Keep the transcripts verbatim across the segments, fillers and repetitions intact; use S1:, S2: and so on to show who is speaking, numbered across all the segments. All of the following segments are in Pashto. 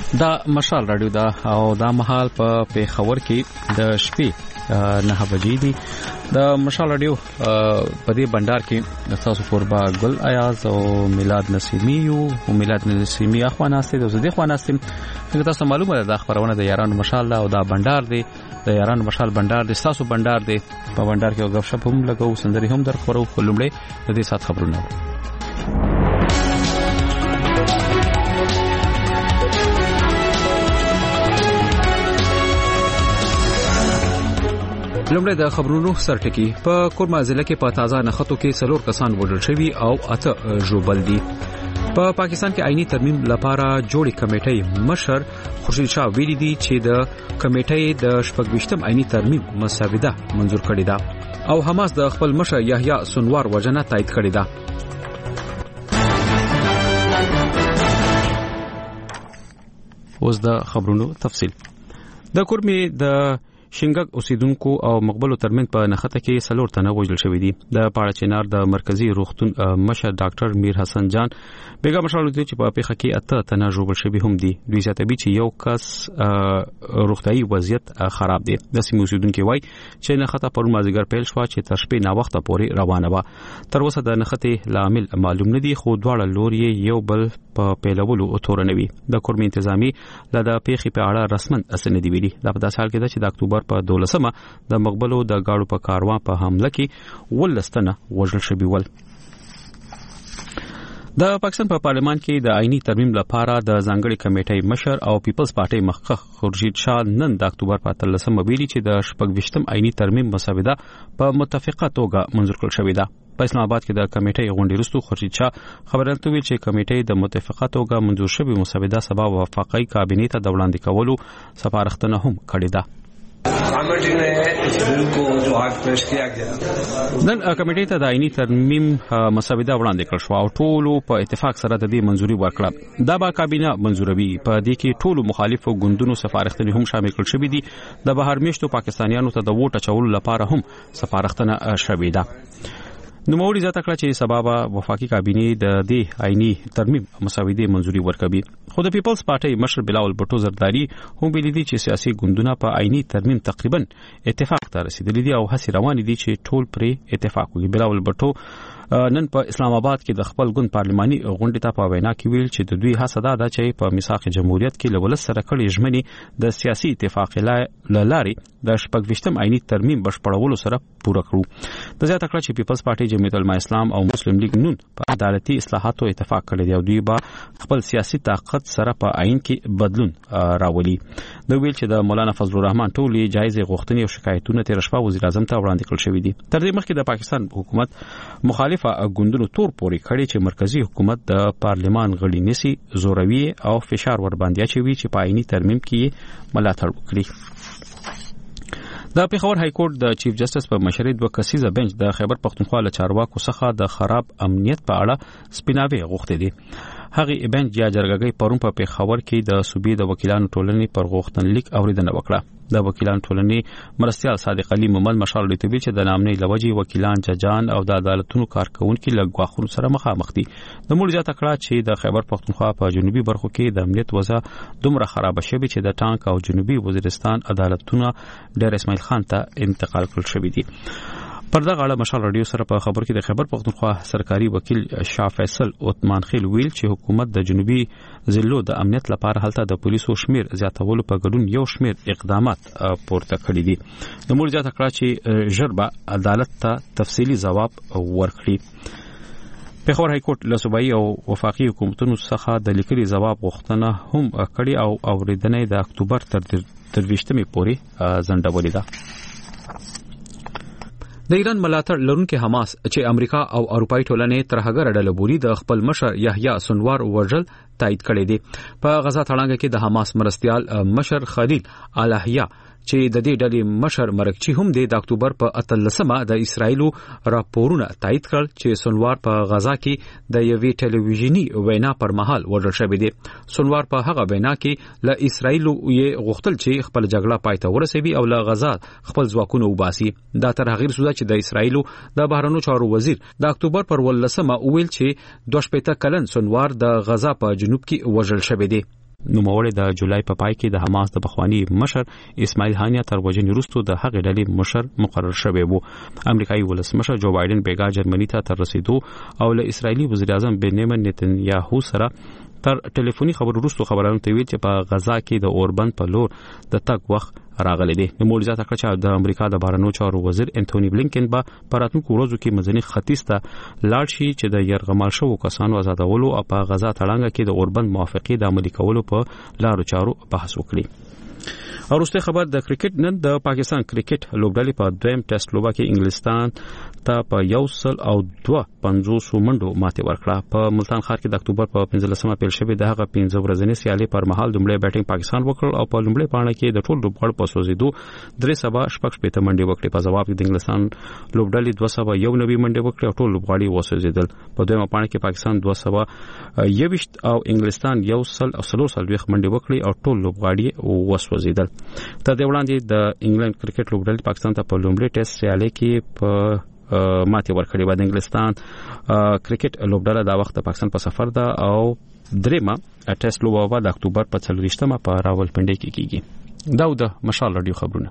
S1: دا مشال رادیو دا او دا مهال په پیښور کې د شپې نه بجې دي. د مشال رادیو په دې بندر کې د تاسو قربا ګل ایاز او میلاد نسیمی او میلاد نسیمی اخواناسته د زده اخواناسته چې تاسو معلومه ده د خبرونه د یارانو مشال او دا بندر دی د یارانو مشال بندر د تاسو بندر دی په بندر کې غوښه شپ هم لګو سندري هم در خبرو خلمړې د دې سات خبرونه. لومړی د خبرونو سرټکی. په کورما ضلع کې په تازه نخټو کې څلور کسان وژل شوي او اته ژوبل دي. په پا پاکستان کې آئینی ترمیم لپاره جوړې کمیټې مشر خورشید شاه ویلي دي چې د کمیټې د شپږویشتم آئینی ترمیم مسوده منظور کړې ده او حماس د خپل مشر یحیی سنوار وژنه تایید کړې ده. اوس د خبرونو تفصیل. د کورمي د شینګک اوسیدونکو او مقبلو ترمنځ په نخته کې څلور تنه وژل شوي دي. د پاړه چنار د مرکزی روغتون مشر ډاکټر میر حسن جان بیګا مشالو دي چې په پیښه کې اته تنه ژوبل شوي هم دي. دوی زیاتوي چې یو کس روغتيایي وضعیت خراب دی. د سیمې اوسیدونکو وایي چې نخته پرون مازیګر پیل شو چې تر شپې نا وخت پورې روانه و. تر اوسه د نخته لامل معلوم نه دي خو دواړه لوري یو بل په پیلولو اتورنوي. د کورمي انتظامی لدا پیښې په اړه رسمن اسنه دی ویلي. دا په داسې حال کې ده چې د اکتوبر په دولسمه د مقبلو د گاړو په کاروان په حمله کې ولستنه وژل شوی ول. د پاکستان په پارلمان کې د آئینی ترمیم لپاره د ځانګړي کمیټې مشر او پیپلز پارټي مخکخ خورشید شاه نن د اکتوبر په اتلسمه ویلي چې د شپږویشتم آئینی ترمیم مسوده په متفقه توګه منظور کړل شوې ده. په اسلام آباد کې د کمیټې غونډې وروسته خورشید شاه خبرته ویل چې کمیټې د متفقه توګه منظور شوی مسوده سبا وفاقي کابینې ته د وړاندې کولو سپارښتنه هم کړې ده.
S2: कमेटी ने इस बिल को जो आज पेश किया गया
S1: نن کمیټې ته د آئینی ترمیم مسوده وړاندې کړ شو او ټولو په اتفاق سره د دې منځوري ورکړه. دا به کابینه منځوروي. په دې کې ټولو مخالفو ګوندونو سفارښتنې هم شامل کړل شوې دي. د بهر میشتو پاکستانیانو ته د ووټ اچولو لپاره هم سفارښتنه شوې ده. نو موري زیاته کړه چې سبب وفاقي کابینې د دې آئینی ترمیم مسوده منځوري ورکوي. خو د پیپلز پارټي مشر بلاول بټو زرداری هم ویلي دي چې سیاسي ګوندونه په آئینی ترمیم تقریبا اتفاق ته رسیدلي دي او هڅې روانې دي چې ټول پرې اتفاق وکړي. بلاول بټو نن په اسلام آباد کې د خپل ګوند پارلماني غونډې ته په وینا کې ویل چې د دوی هڅه ده چې په میثاق جمهوریت کې لولس سره کړي ژمنې د سیاسي اتفاق لاري د شپږویشتم آئینی ترمیم بشپړولو سره پوره کړو. د زیاته کړه چې پیپلز پارټي جمعیت العلماء اسلام او مسلم لیگ نون په عدالتي اصلاحاتو اتفاق کړی دی او دوی به خپل سیاسي طاقت سره په آئین کې بدلون راولي. د ویل چې د مولانا فضل الرحمن ټولې جایز غوښتنې او شکایتونه تیر شپه وزیر اعظم ته وړاندې کړل شوې دي. تر دې مخکې د پاکستان حکومت مخالفه ګوندونو تور پوري کړی چې مرکزی حکومت د پارلمان غړي نسی زوروي او فشار ور باندې اچوي چې په آئینی ترمیم کې ملاتړ وکړي. د پیښور های کورټ د چیف جسټس په مشرۍ دوه کسیزه بنچ د خیبر پختونخوا له چارواکو څخه د خراب امنیت په اړه سپیناوي غوښتي دي. هغه بنچ یا جرګګۍ پرون په پیښور کې د صوبې د وکیلانو ټولنې پر غوښتنلیک اوریدنه وکړه. د وکیلانو ټولنې مرستیال صادق علي محمد مشال لټوي چې د نامنې لوجي وکیلان ججان او د عدالتونو کارکونکو له غواخونو سره مخامخ دي. د مول ځات کړه چې د خیبر پختونخوا په جنوبي برخو کې د امنیت وضع دومره خراب شوه چې د ټانک او جنوبي وزیرستان عدالتونه ډیر اسماعیل خان ته انتقال کړل شوی دي. پر دغه اړه مشال رادیو سره په خبر کې د خیبر پختونخوا سرکاري وکیل شاه فیصل عثمان خیل ویل چې حکومت د جنوبي ضلعو د امنیت لپاره هلته د پولیسو شمیر زیاتولو په ګډون یو شمیر اقدامات پورته کړی دي. د مول زیاته کړه چې ژربه عدالت ته تفصیلی ځواب ورکړي. پیښور های کورټ له صوبایي او وفاقي حکومتونو څخه د لیکلي ځواب غوښتنه هم کړې او اوریدنې د اکتوبر تر ترویشتمې پورې ځنډولې ده. د ایران ملاتړ لرونکي حماس چې امریکا او اروپאי ټولنې ترهګر ډله بولي د خپل مشر یحیی سنوار وژل تایید کړی دی. په غزا تړانګه کې د حماس مرستيال مشر خلیل الهیا چې د دې ډلې مشر مرکچی هم د اکتوبر په اتلسمه د اسرایلو راپورونه تایید کړل چې سنوار په غزا کې د یوې ټلویزیونی وینا پر مهال وژل شوی دی. سنوار په هغه وینا کې له اسرایلو یې غوښتل چې خپل جګړه پای ته ورسوي او له غزا خپل ځواکونه وباسي. دا تر هغه رسوده چې د اسرایلو د بهرنیو چارو وزیر د اکتوبر پر ولسمه ویل چې دوه شپېته کلن سنوار د غزا په جنوب کې وژل شوی دی. نوموړی د جولای په پای کې د حماس د بخوانی مشر اسماعیل هانیه تر وژنې وروسته د هغې ډلې مشر مقرر شوی وو. امریکایي ولسمشر جو بایدن بیګا جرمني ته تر رسیدو او له اسرایلی وزیر اعظم بنیامین نتنیاهو سره تر ټلیفوني خبرو وروسته خبرونه ته ویل چې په غزا کې د اوربند په لور د تګ وخت راغلی دی. نو مولزه تکړه چې د امریکا د بهرنیو چارو وزیر انټونی بلینکن به په راتلونکو ورځو کې منځني ختیځ ته لاړ شي چې د یرغمال شوو کسانو آزادولو او په غزا تړانګه کې د اوربند موافقې د عملي کولو په لارو چارو بحث وکړي. او وروسته خبر د کرکټ نن د پاکستان کرکټ لوبډلې په دویم ټیسټ لوبه کې انګلستان ته په یو سل او دوه پنځوس منډو ماتې ورکړه. په ملتان ښار کې د اکتوبر په پنځلسمه پیل شوې د هغه پنځه ورځې سیالي پر مهال د لومړي بیټینګ پاکستان وکړ او په لومړي پاڼه کې د ټول لوبغاړو په سوزیدو درې سبا شپږ شپږ منډې وکړې. په ځواب کې د انګلستان لوبډلې دوه سبا یو نوي منډې وکړې او ټول لوبغاړي وسوزیدل. په دویمه پاڼه کې پاکستان دوه سبا یوویشت او انګلستان یو سل او څلور څلوېښت منډې وکړې او ټول لوبغاړي وسوزیدل. تر دې وړاندې د انګلند کرکټ لوبډلې پاکستان ته په لومړي ټیسټ سیالي کې په ماتې ورکړې و. د انګلستان کرکټ لوبډله دا وخت د پاکستان په سفر ده او درېمه ټیسټ لوبه د اکتوبر په څلوېښتمه په راولپنډي کې کیږي. دا د مشال رادیو خبرونه.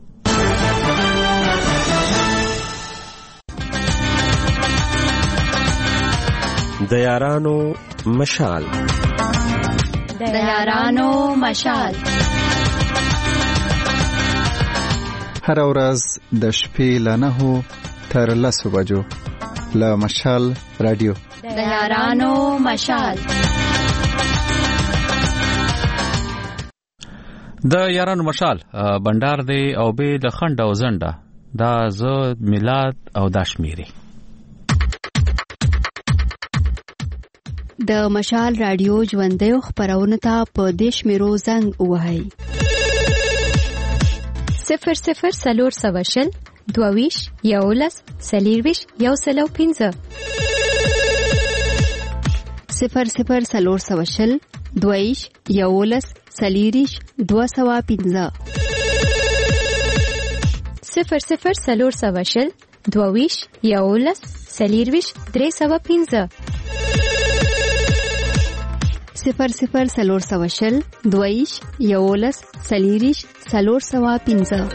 S3: د یارانو مشال
S4: د یارانو مشال
S5: هر ورځ د شپې له نهو تر لسو بجو له مشال رادیو
S4: د یارانو مشال.
S1: د یارانو مشال بندار دی او به د خند او زنده دا ز میلاد او داشمیری.
S6: د مشال رادیو ژوندۍ خبرونه ته په دیش میرو زنګ وهاي
S7: صفر صفر سلور سواشل دوویش یولس سلیرویش یو سلو پینزه
S6: صفر صفر سلور سواشل دوویش یولس سلیریش دو سوا پینزه
S7: صفر صفر سلور سواشل دوویش یولس سلیرویش درې سوا پینزه
S6: صفر صفر سلور سواشل دوویش یولس سلیریش سلور سوا پینزه.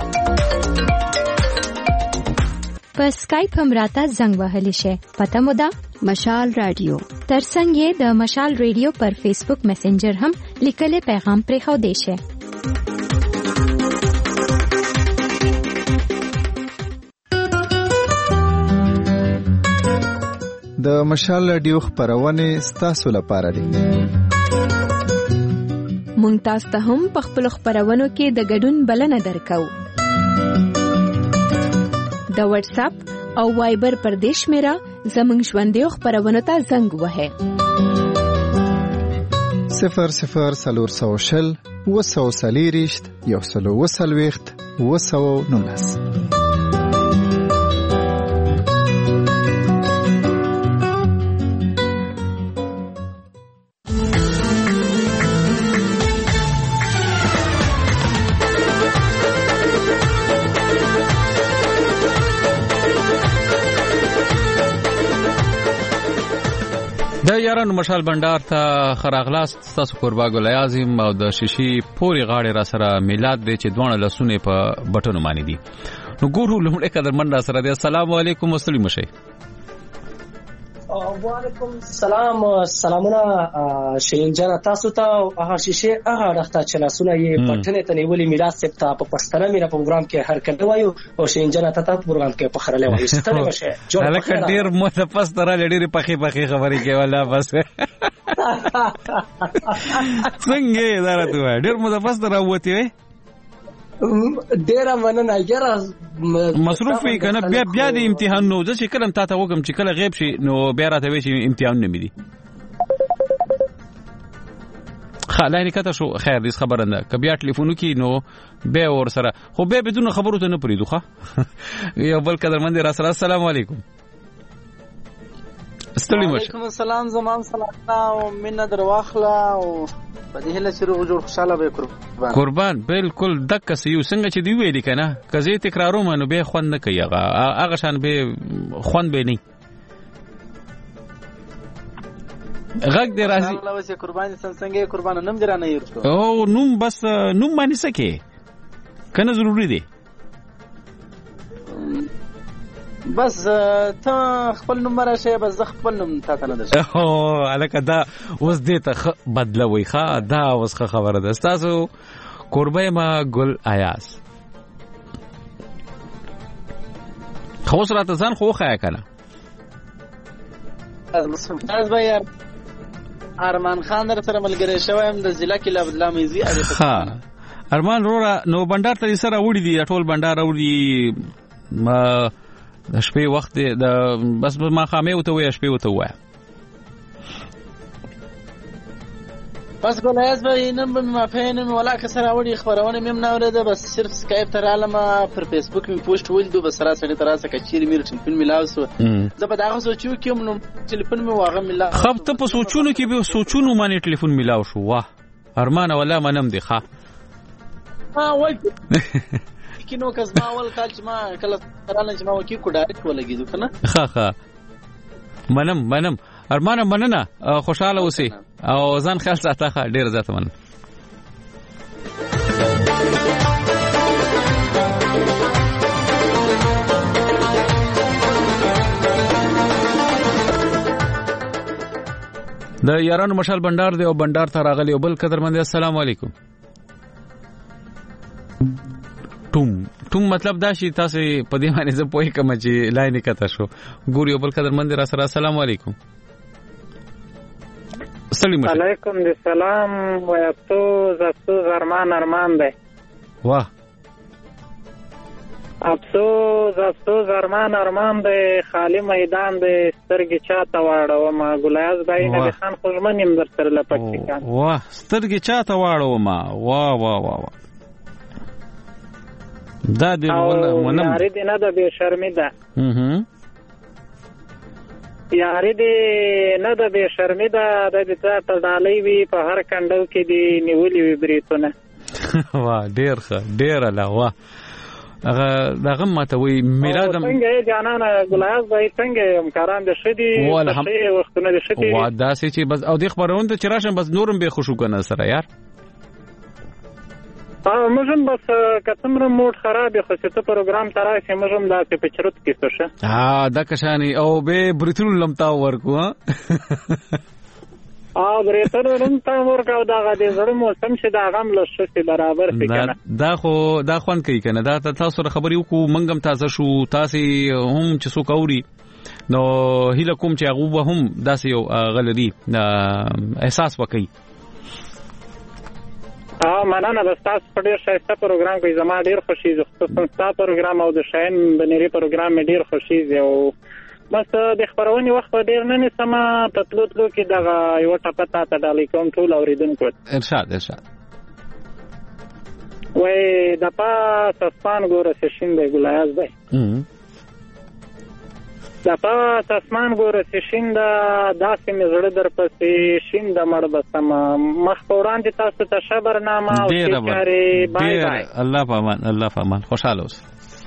S7: په اسکایپ هم راته زنګ وهلی شي. پته مو ده
S6: مشال رادیو.
S7: ترڅنګ یې د مشال رادیو پر فیسبوک میسنجر هم لیکلي پیغام پرې خو دی شي.
S5: د مشال رادیو خبرونه ستاسو لپاره دي.
S8: مونږ تاسو ته هم په خپل خبرونو کې د ګډون بلنه درکو. د واتس اپ او وایبر پر دیش میرا زمنګ ژوندۍ خبرونه ته زنګ وهه
S5: صفر صفر سلور سوشل وسو سلیریشت یو سلو وسلويخت وسو نونس.
S1: د یارانو مشال بندار ته خراغلاست تاسو قربا ګل اعظم او د شیشي پوری غاړې را سره میلاد دی چې دوه لسونه په بټونو باندې دي. نو ګورو لمړی قدر من را سره دی. السلام علیکم وسلیم شي.
S9: وعلیکم السلام. سلامونه شین جان تاسو ته هغه شیشه هغه راخته چې لاسونه یې پټنه ته نیولې میراث سپتا په پښتنه میرا پروګرام کې هر کله وایو او شین جان ته تاسو پروګرام کې په خړلې وایي ستنه بشه جوړ
S1: لکه ډیر مو ته پس تر لړې پخې پخې خبرې کې ولا بس څنګه دا راته ډیر مو ته پس تر وته
S9: ډیر مننه یاره
S1: مصروف وي کنه بیا بیا د امتحان نو ځکه کلم تا ته وګم چې کله غیب شي نو بیا راته وي چې امتحان نه ملي. خلاني کته شو خیر دې خبره نه ک بیا ټلیفون کی نو به ور سره خو به بدون خبرو ته نه پریدو ښه یو بل قدرمند را سره. السلام علیکم.
S10: السلام علیکم. السلام زمام سلام او مننه درواخلا او په دې هله چې روغ جوړ خوشاله به قربان
S1: قربان بالکل دک سيو څنګه چې دی ویل کنه کزه تکرارو منو به خوند نه کوي هغه هغه شان به خوند به نه غږ دې راځي
S10: الله وسه قرباني څنګه قربان نوم درانه یو
S1: او نوم بس نوم باندې سکه کنه ضروری دی
S10: بس ته خپل نوم راشه بس زه خپل نوم تا ته نه درځم
S1: او الکه دا اوس دې ته بدلوي ښا دا اوس خبره ده تاسو قربای ما ګل ایاز خو سره ته ځان خو خایا کنه
S10: از به ارمان خان در سره ملګری شوم د ضلع کې لابد میزي
S1: ها ارمان رورا نو بندر ته سره وړي دي ټول بندر وړي ما د شپې وخت د بس ما خامې وته وې شپې وته وای
S10: بس ګولایز به نن به ما فینم ولا کسر وړي خبرونه مم نه ورده بس صرف سکایپ تر عالمه پر فیسبوک می پوسټ ولدو بس را سره تر اسه کچیر میر ټلیفون میلاوسو زه په داغه سوچو کې نو ټلیفون می واغه میلا
S1: خب ته په سوچونو کې به سوچونو باندې ټلیفون میلاو شو واه ارمان ولا منم دی ښا
S10: ها وای کینو کس ما اول کال چې ما کله ترانه چې ما وکی کو ډایرکټ ولګیدو کنه
S1: ها ها منم منم ارمان مننه خوشاله اوسې او ځان خیال ساته ډیر زیات من د یارانو مشال بندر دی او بندر ته راغلی او بل قدرمند السلام علیکم ټوم ټوم مطلب دا شي تاسو په دې باندې زه پوهی کوم چې لاین کته شو ګوري او بل قدرمند را سره السلام علیکم
S11: السلام علیکم د سلام و افسوس افسوس ارمان ارمان دی
S1: واه
S11: افسوس افسوس ارمان ارمان دی خالی میدان دی سترګې چاته واړو ما ګلایز بای نه خان خوشمنیم در سره لپکتیکان
S1: واه سترګې چاته واړو ما واه واه واه دا دی
S11: ولنم یاري دی نه د بے شرمی ده
S1: اها
S11: یاري دی نه د بے شرمی ده د دې ته ډالۍ وی په هر کندو کې دی نیولې وی بریتونه
S1: واه ډیر ښه ډیر الله واه هغه دغه ماته وی میلاد
S11: څنګه جانانه ګلایز بای څنګه همکاران د شدي په وختونه د شدي
S1: وا دا سې چې بس او د خبرونه ته چرشم بس نورم به خوشو کنه سره یار
S11: اه مجم بس کتمره موډ خراب خو څه پروګرام ترای مجم دا په چرت کې څه
S1: ها دا کشانی او به بریتل لمتا ورکو ها
S11: ا بریتل لمتا ورکو دا غدي زړه موسم شه دا غم لښه برابر فکنه
S1: دا خو دا خوان کوي کنه دا تاسو خبري وکړو منګم تازه شو تاسو هم چې سو کوري نو هله کوم چې هغه هم داسې یو غلري احساس وکړي
S11: اه مننه بس تاسو په ډیر ښایسته پروګرام کې زما ډیر خوشی زه خصوصا تاسو پروګرام او د شاین بنيري پروګرام مې ډیر خوشی زه او بس د خبرونې وخت ډیر نه نسمه تطلو تلو کې دغه یو ټپه ته ډالۍ کوم ټول اوریدونکو
S1: ارشاد ارشاد
S11: وای د پاس اسمان ګوره سشین دی ګلایز دی د پاس اسمان ګوره سشین دا داسې مې زړه در پسې شین د مړ بسم مخ په وړاندې تاسو ته شبرنامه او شکاري بای بای
S1: الله پامان الله پامان خوشاله اوسئ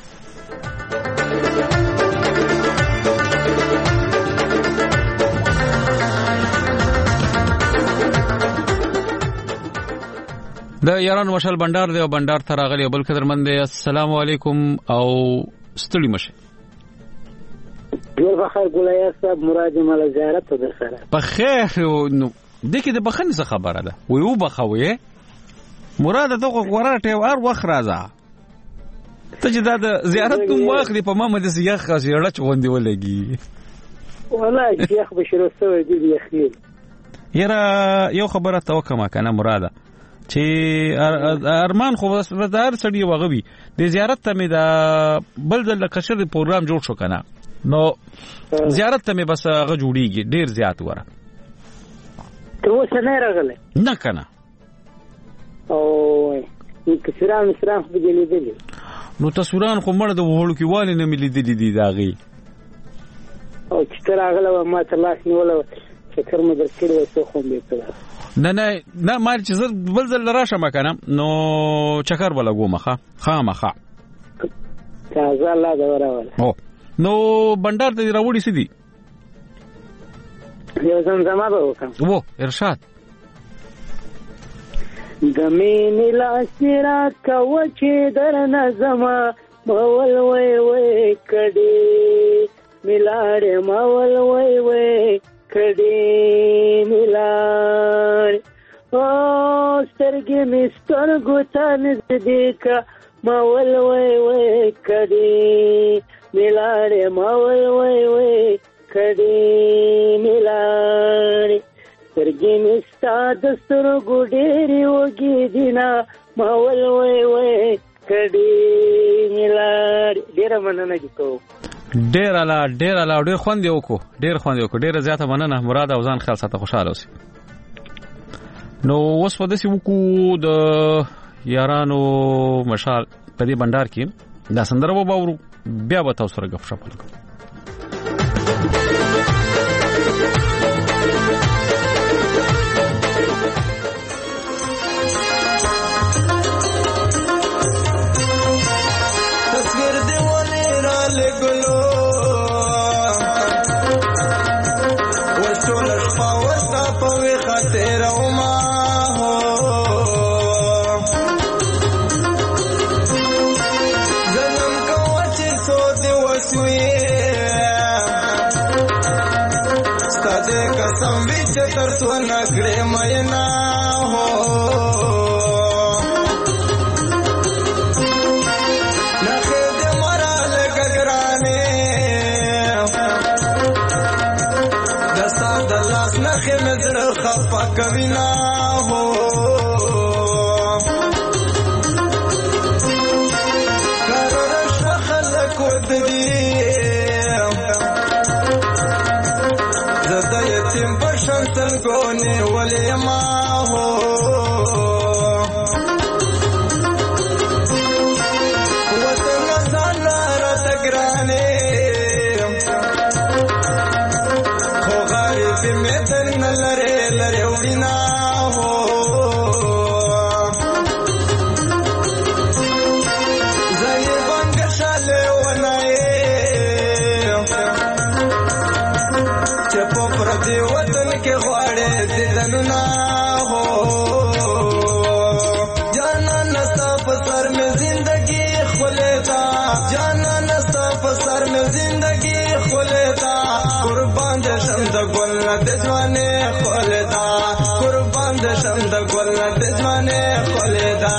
S1: د یارانو مشال بندر دی او بندر ته راغلی بل قدرمند السلام علیکم او ستړي مشه
S12: جوړ بخیر ګولایي صاحب مراد مال زیارت در سره
S1: بخیر نو دغه د بخنه څه خبره ده وی او بخوي مراد ته ورته ور وخت راځه ته چې دا د زیارت کوم وخت په ما مده سیاخ غړ چوندې ولګي
S12: والله شیخ بشیر سوی دی یخیل
S1: یره یو خبره توکما کنه مراده چې ارمان خو بس دار سړی وغوي د زیارت ته مې دا بل د کشر پروګرام جوړ شو کنه نو زیارت ته مې بس هغه جوړیږي ډیر زیات وره
S12: ته اوس نه راغله
S1: نه کنه
S12: او کثیران مسران خو دې لیدلې
S1: نو تصویران خو مړ د وړو کې والي نه ملي دي دي داغي
S12: او چې تر هغه ما ته لاس نیول فکر مې درکړو څه خو دې ته
S1: نه نه نه مال چې زر بل ځل راشه مکنه نو چکر ولا ګومخه خامخه
S12: تازه الله دا وراوله
S1: او نو بندر ته راوړی سدي
S12: یو زمزمه به وکړم.
S1: وو ارشاد.
S12: د مینې لاس راکه وچې درنه زما مول وی وی کډې ملاړې مول وی وی کډې ملاړې او سترګې مې سترګو ته نږدې که مول وی وی کډې ملاړې مول وی وی کډې ملاړې سترګې مې ستا د سترګو ډېرې وږې دي نه مول وی وی کډې ملاړې. ډېره مننه دې کوو.
S1: ډېر اعلی ډېر اعلی ډېر خوند یې وکړو ډېر خوند یې وکړو ډېره زیاته مننه مراد او ځان خیال ساته خوشحاله اوسئ. نو اوس به داسې وکړو د یارانو مشال په دې بنډار کې دا سندره به واورو بیا به تاسو سره ګپ شپ وکړو.
S13: تصویر دی ولې را لګلو وټول شپه وستا په وی خاطر او ما هو زنم کوه چې سو دی وسوي ستاسو قسم وی چې تر څو نګړې مې نه هو نخې مې زړه خفه کوي نه هو قراره شوه خلک ودري زه د یتیم په شان سلګو نیولې ما هو وطن ځان راته ګرانې میتن لره لره وینا هو زای بنګ شاله ونای چې په پر دې وطن کې غواړې ددننا هو جانا نستا په سر مې زندگی خولتا جانا نستا په سر مې زندگی خولتا قربان دې شم د ګل د ځوانه خولدا قربان دې شم د ګل د ځوانه خولدا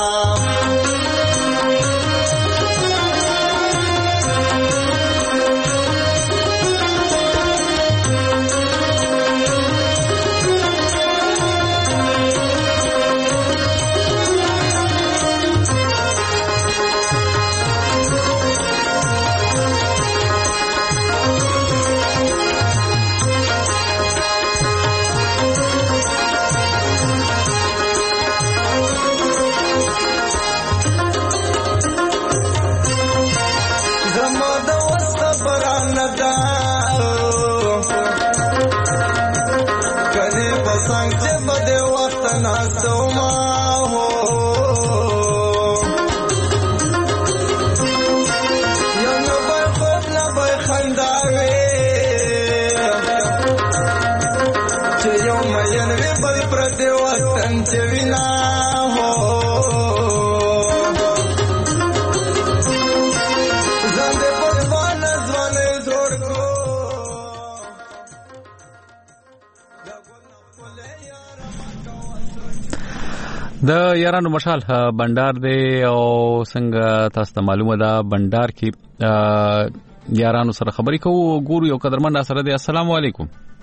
S1: د یارانو مشال بندر دی او څنګه تاسو ته معلومه ده بندر کې یارانو سره خبرې کوو ګورو یو قدرمن سره دی. السلام علیکم.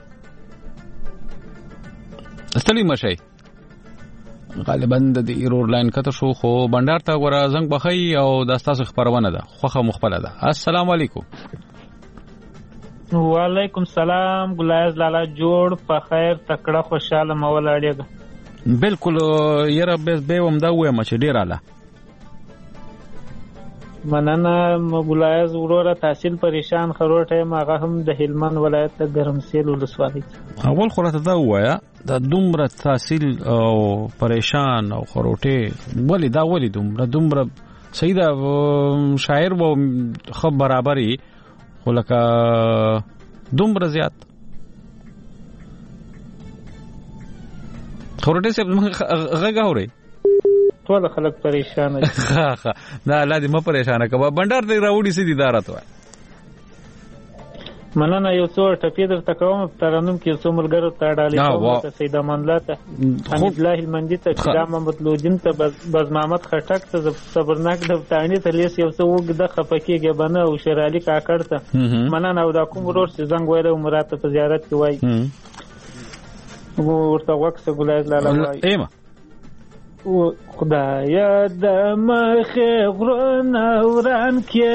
S1: استلیم شي غالبا د ایرور لاین کته شو خو بندر ته ور زنګ بخي او د تاسو خبرونه ده خوخه مخبله ده. السلام علیکم.
S11: وعلیکم سلام ګلایز لالا جوړ په خیر تکړه خوشاله مولا اړیږه.
S1: بالکل یره به وم دا وایم چې ډیر اعلی
S11: مننه مولایز وروره تحصیل پریشان خروټه ماغه هم د هلمند ولایت د ګرمسیل ولسوالۍ.
S1: اول خو راته دا وایا د دومره تحصیل او پریشان او خروټه ولی دا ولی دومره دومره سیدا شاعر و خب برابرۍ خو لکه دومره زیات خورټي صاحب غږ اوري
S14: ټول خلک پریشان دي
S1: ها ها دا الله دې م پریشان کبا بندر دې راوړي سي دي دارت وای
S14: مننه یو څو ټپې درته کوم ترنم کې څو ملګرو ته ډالې کوم ته سید امان الله ته حمید الله المنجي ته خدام محمد ته باز محمد خټک ته صبرناک د تانی ته لیس یو څو وګ د خپکیږي بنه او شیر علي کاکړ ته مننه او دا کوم ورور چې زنګ وایره مراد ته زیارت کې وای ورته وکړه ګلای لاله وای
S1: ایمه
S14: خدایا د مخه غرونه وران کې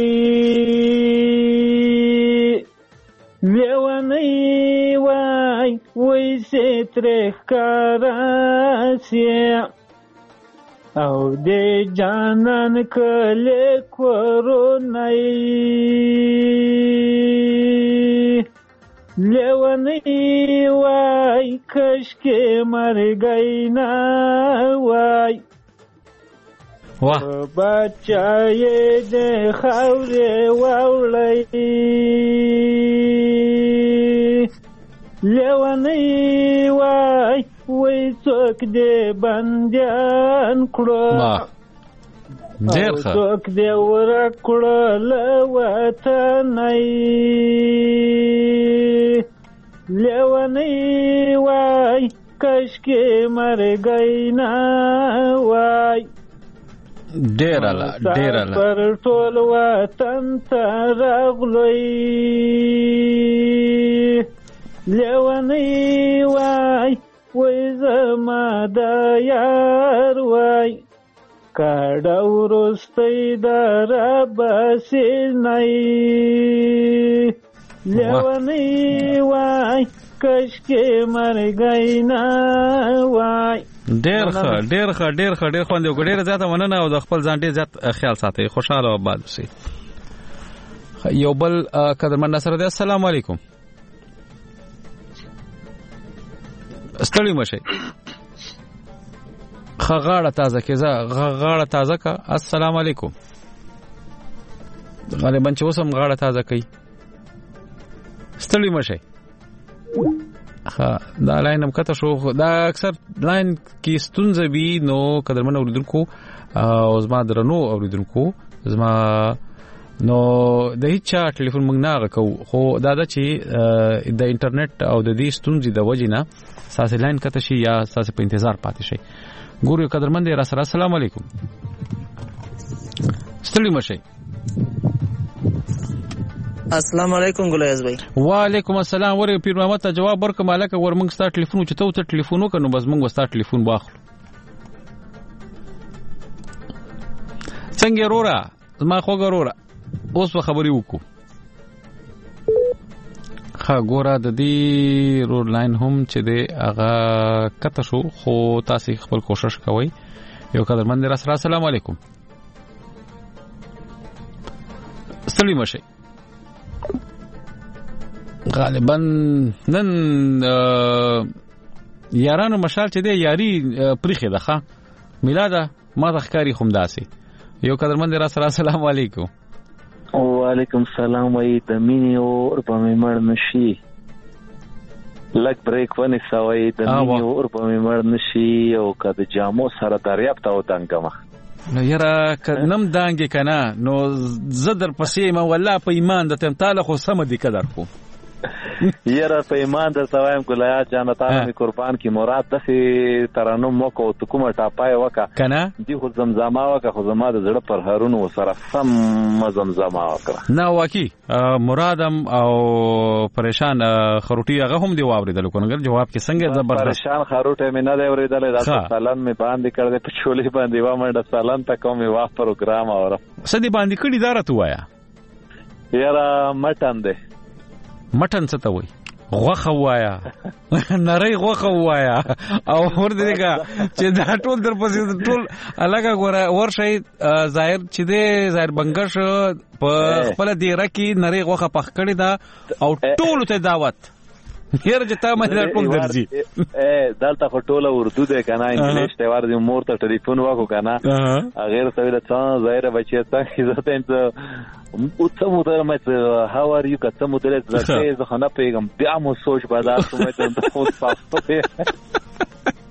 S14: لیوانی وای وای سترخ کراسی او دی جانان کلی کورونای لیوانی وای کشکی مرگینا وای بچای دی خوری واولی لیوانی وای وای څوک دی بندیان کړو څوک دی ورک کړو له وطنۍ لیوانی وای کشکې مرګی نه وای
S1: ډېر اله ډېر اله
S14: پر ټول وطن ته راغلی لیونی وای وای زما د یار وای کډه ورستی د رباسې نی لیونی وای کشکې مرګی نه وای
S1: ډېر ښه ډېر ښه ډېر ښه ډېر خوند یو ډېر زیاته مننه او د خپل ځان ډېر زیات خیال ساتئ خوشحاله او آباد اوسئ یو بل قدرمن ناصر دی السلام علیکم ستړي مشي خغاړه تازه کېزه غاړه تازه کا السلام علیکم غالبا چې اوسم غاړه تازه کوي ستړي مشي ها دا لاین هم کته شو دا اکثر لاین کې ستونزه وي نو قدرمن اوریدونکو او زما درنو اوریدونکو زما نو د هیڅ ټلیفون موږ نه غکو خو دا د چې د انټرنیټ او د دې ستونزې د وجې نه ساسه لاین کته شي یا ساسه په انتظار پاتې شي ګورو قدرمن را سره السلام علیکم ستړي مشي
S15: السلام علیکم ګلایز بھائی
S1: وعلیکم السلام ور پیر محمد ته جواب ورکړم الکه ور موږ ستاسو ټلیفون چې ته ته ټلیفون وکړو بس موږ ستاسو ټلیفون واخلو څنګه رورا ما خو ګورا اوس په خبري وکړو ها ګورا د دې رول لاین هم چې دی هغه کته شو خو تاسو خپل کوشش کوئ یو قدرمن را سره السلام علیکم ستړي مشي غالبا نن یارانو مشال چې دی یاري پرخه ده ښا میلاده ما د ښکاری خوم داسي یو قدرمن را سره السلام علیکم
S16: وعلیکم السلام وای د مینې اور په مړ نشي لک بریک ونی سوي د مینې اور په مړ نشي او کده جامو سره دریاب ته ودانګم
S1: نو یاره نم دانګې کنه نو زدر پسې ما والله په ایمان د تم تعالی خو سم دي قدر خو
S16: یاره په ایمان در سوایم ګلیا جان تعالی می قربان کی مراد دسي ترانم موکو تو کومه ټاپای وکا
S1: کنه
S16: دی خو زمزمه وکا خو زما د زړه پر هارونو سره سم زمزمه وکړه
S1: نه واکي مرادم او پریشان خروټي هغه هم دی واوریدل کوګر جواب کې څنګه زبردست
S16: پریشان خروټه مې نه دی اوریدل دا سالن می باندې کړل په چولې باندې و مې د سالن ته کومې وا پروګرام اورم
S1: سدي باندې کړي دار ته وایا
S16: یاره مټن دی
S1: مټن څه ته وای غوخه وایا نری غوخه وایا او ور دېګه چې دا ټول در پسې ټول الګا ګوره ورشي ظاهر چې دې ظاهر بنگش په خپل دیره کې نری غوخه پخ کړی دا او ټول ته دعوت هر جتا مې دا ټول درځي
S16: ا دلته ټوله اردو ده کنه انګلیش ته ور دي مور ته ټلیفون وکړو کنه غیر څه ویل څه ظاهر بچی ته عزت انت او څه مو درمه هاو ار یو کته مو درې زړه زه خنه پیغام بیا مو سوچ بازار ته مې ته خو پاسته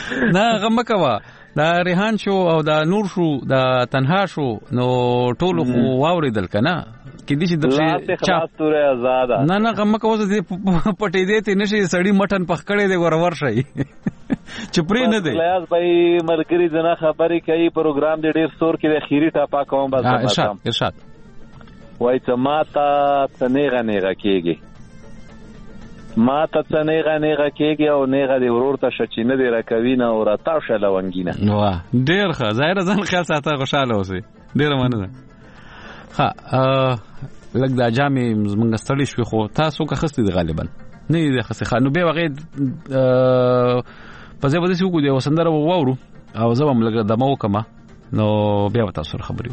S1: نه غم کوا دا ریحان شو او دا نور شو دا تنها شو نو ټولو خو واوریدل کنه کې دي چې د
S16: خلاص توره آزاد
S1: نه نه غم کوا دې پټې دې ته نشي سړی مټن پخ کړي دې ورور شي چپری نه دی
S16: لیاز بھائی مرګري جنا خبري کوي پروګرام دې ډېر ستور کې د خيري ټاپا کوم بس
S1: ارشاد ارشاد
S16: وای ته ماته تنيغه نیغه کېږي ما ته څنګه نیغه کېږي او نیغه دی ورور ته شچینه دی راکوي نه او راتا شله ونګینه
S1: واه ډیر ښه ظاهر ځان خیال ساته خوشاله اوسې ډیر مننه ها لګ دا جامې زمونږ ستړي شو خو تاسو که خستې دی غالبا نه دی خسته خانو به وغه په ځای باندې وګورئ او سندره وورو او زه هم لګ دمو کما نو بیا تاسو خبرې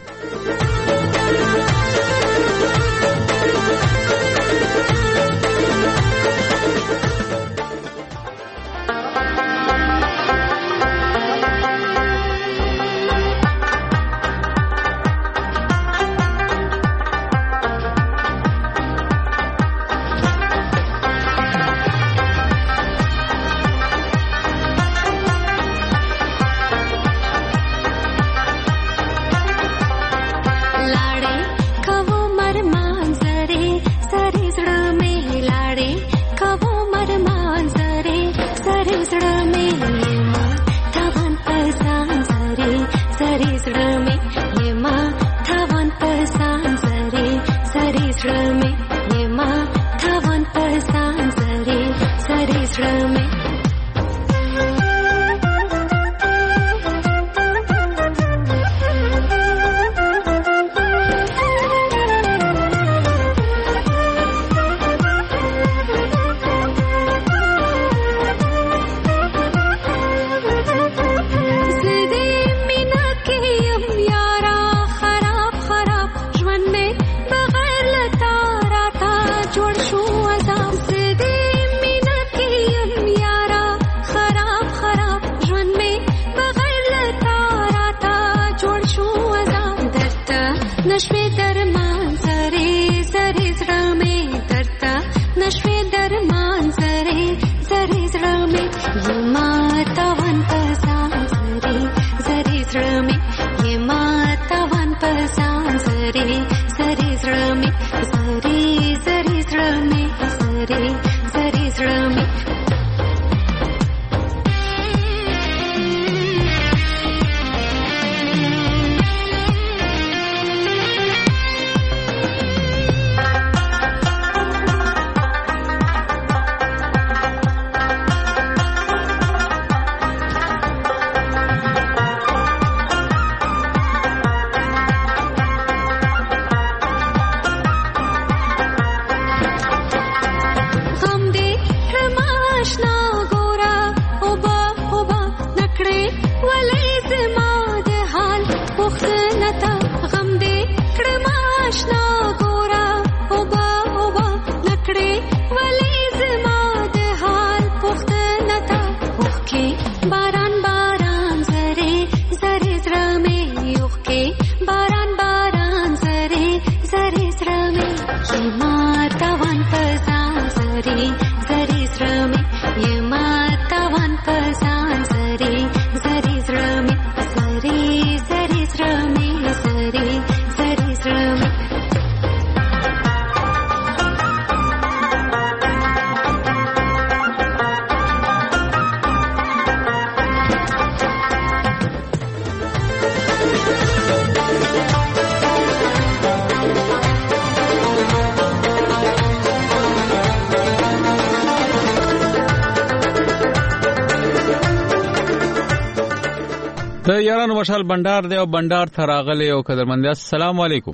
S1: د یارانو مشال بندر دی او بندر تراغلی او قدرمند السلام علیکم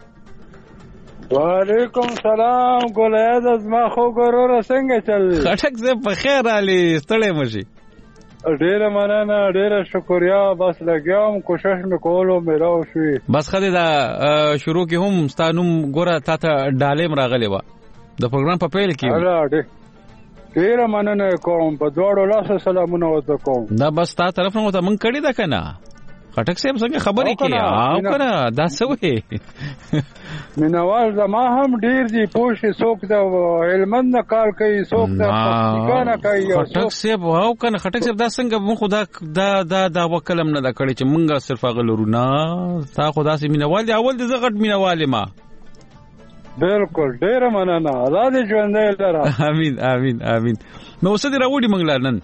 S17: وعلیکم سلام ګولایز از ما خو ګورور څنګه چل
S1: خټک زه په خیر علي ستړی مشي
S17: ډیره مننه ډیره شکریا بس لګیام کوشش وکولو میرا شوي
S1: بس خدای دا شروع کې هم ستانوم ګوره تا ته ډالې راغلی و د پروګرام په پیل کې
S17: ډیره مننه کوم په دوړو لاس سلامونه وته کوم
S1: دا بس تا طرف نه ته مونږ کړی دا کنه خټک صاحب څنګه خبرې کوي او کنه دا څه وې
S17: مینوال زما هم ډیر دي پوښ څوک د هلمند نه کار کوي څوک د پکتیکا نه کوي
S1: خټک صاحب او کنه خټک صاحب دا څنګه مون خدا دا دا دا وکلم نه دا کړی چې مونږه صرف غلورو نه تا خدا سي مینوال دی اول د زغټ مینوال ما
S17: بالکل ډیر مننه آزاد ژوند لره
S1: امين امين امين نو څه دی راوړي مونږ لرنن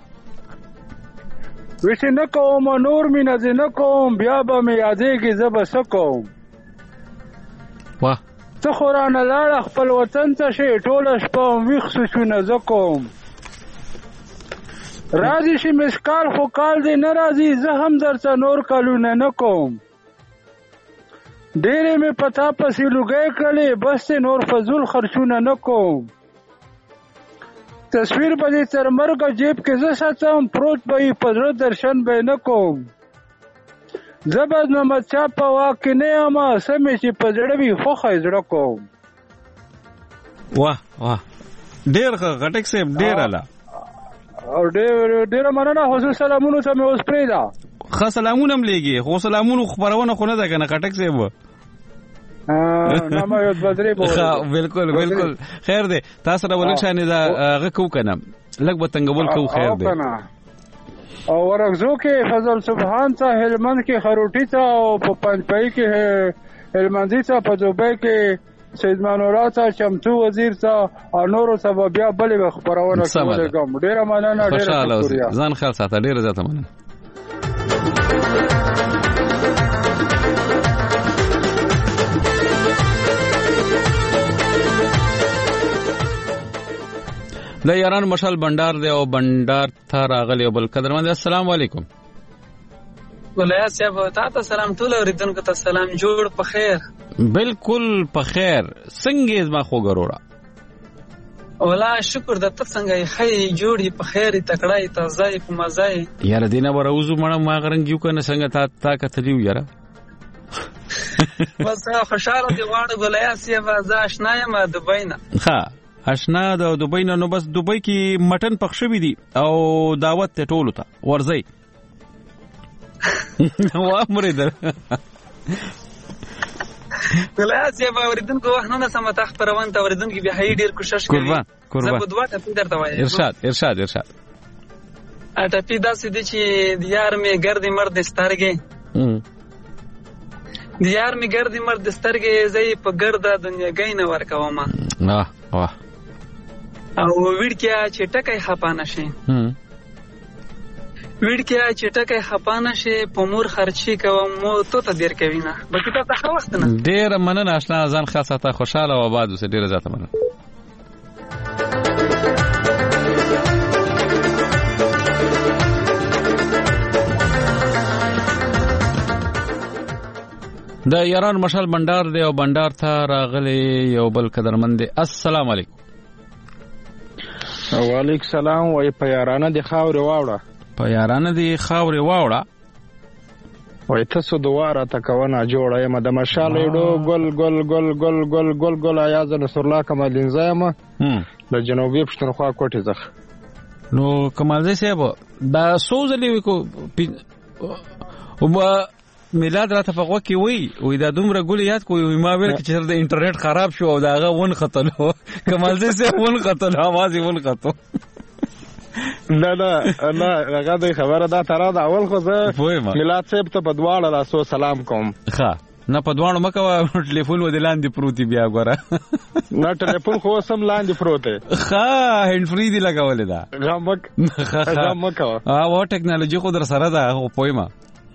S17: وښ نه کوم نور مینه نه کوم بیا به مې یادېږي زه به څه کوم
S1: واه
S17: ته خورانه لاړ خپل وطن ته شي ټوله شپه ویښ سوچونه زه کوم راځي شي مسکال خو کال دی نه راځي زه هم درته نور کلونه نه کوم ډېرې مې پتا پسې لوګی کړې بس نور فضول خرچونه نه کوم تصویر به دې تر مرګه جیب کې زه ساتم پروت به یې په زړه درشن به نه کوم زه به د محمد شاه په واک کې نه یم څه مې چې په زړه وي خوښه یې زړه کوم
S1: واه واه ډېر ښه غټک صاحب ډېر اله
S17: او ډېره مننه خصوص سلامونو ته مې اوس پرېږده
S1: ښه سلامونه هم لېږي خو سلامونو خپرونه خو نه ده که نه غټک صاحب بالکل بالکل خیر دی تاسو سره ولک شانې دا هغه کوو که نه لږ به تنګول کوو خیر دی
S17: او ورغزو کې فضل سبحان ته هلمند کې خروټي ته او په پنجپای کې هلمندي ته په دوبۍ کې سید منوره ته چمتو وزیر ته او نورو ته بیا بلې خبرونه کوم ډیره مننه ډیره شکریه
S1: ځان خیال ساته ډیره زیاته مننه د یاران مشال بندر دی او بندر ته راغلی بل قدرمن السلام علیکم
S18: ولایت صاحب تاسو سلام ټول اوریدونکو ته سلام جوړ په خیر
S1: بالکل په خیر څنګه زما خو ګروړه
S18: ولا شکر د تاسو څنګه خی جوړی په خیر تکړای تازه په مزه
S1: یار دینه وروزو مړه ما غرنګ یو کنه څنګه تا تا کتلیو یاره
S18: بس خوشاله دی واړه ولایت صاحب زه آشنا یم د بینه
S1: ها آشنا د دوبۍ نه نو بس دوبۍ کې مټن پخ شوی دی او دعوت ته ټولو ته ورځي واه مرید
S18: ولایت صاحب اوریدونکو وحنه سم ته خبرون ته اوریدونکو به هی ډیر کوشش کوي
S1: قربان قربان
S18: زه په دوه ټپی درته وایم
S1: ارشاد ارشاد ارشاد
S18: ا ټپی داسې دي چې دیار می ګردی مرد سترګې دیار می ګردی مرد سترګې زې په ګرده دنیا غینه ورکوم
S1: واه واه
S18: او وړکیا چې ټکای خپانه شي وړکیا چې ټکای خپانه شي په مور خرچي کوم مو ته ته ډیر کوي نه بلکې ته ښه وخت نه
S1: ډیر مننه آشنا ځان خاصه ته خوشاله او آباد اوسه ډیر زیاته مننه د یاران مشال بندر دی او بندر ته راغلی یو بل قدرمن دی السلام علیکم
S19: وعلیکم سلام وای په یارانه دی خاورې واوړه
S1: په یارانه دی خاورې واوړه
S19: وای تاسو دواره تکونه جوړه یم د مشال یډو ګل ګل ګل ګل ګل ګل ګل ایاز نصر الله کمال انزایم د جنوبي پښتونخوا کوټه ځخ
S1: نو کمال زی صاحب دا سوزلی کو او میلاد را تفقو کی وی وې دا دومره ګول یاد کوی ما ویل چې د انټرنیټ خراب شو او داغه ون خطلو کمال دې سه ون خطلو आवाज ون خطو
S19: نه نه نه هغه د خبره دا تر دا اول خو زه میلاد صاحب ته بدواړه لاسو سلام کوم
S1: ښه نه پدوانو مکه ټلیفون و د لاندې پروتي بیا غوړه
S19: نه ټلیفون خو سم لاندې پروته
S1: ښه هند فری دی لګولې دا
S19: غمک غمک
S1: او ټیکنالوژي خو در سره ده خو پویما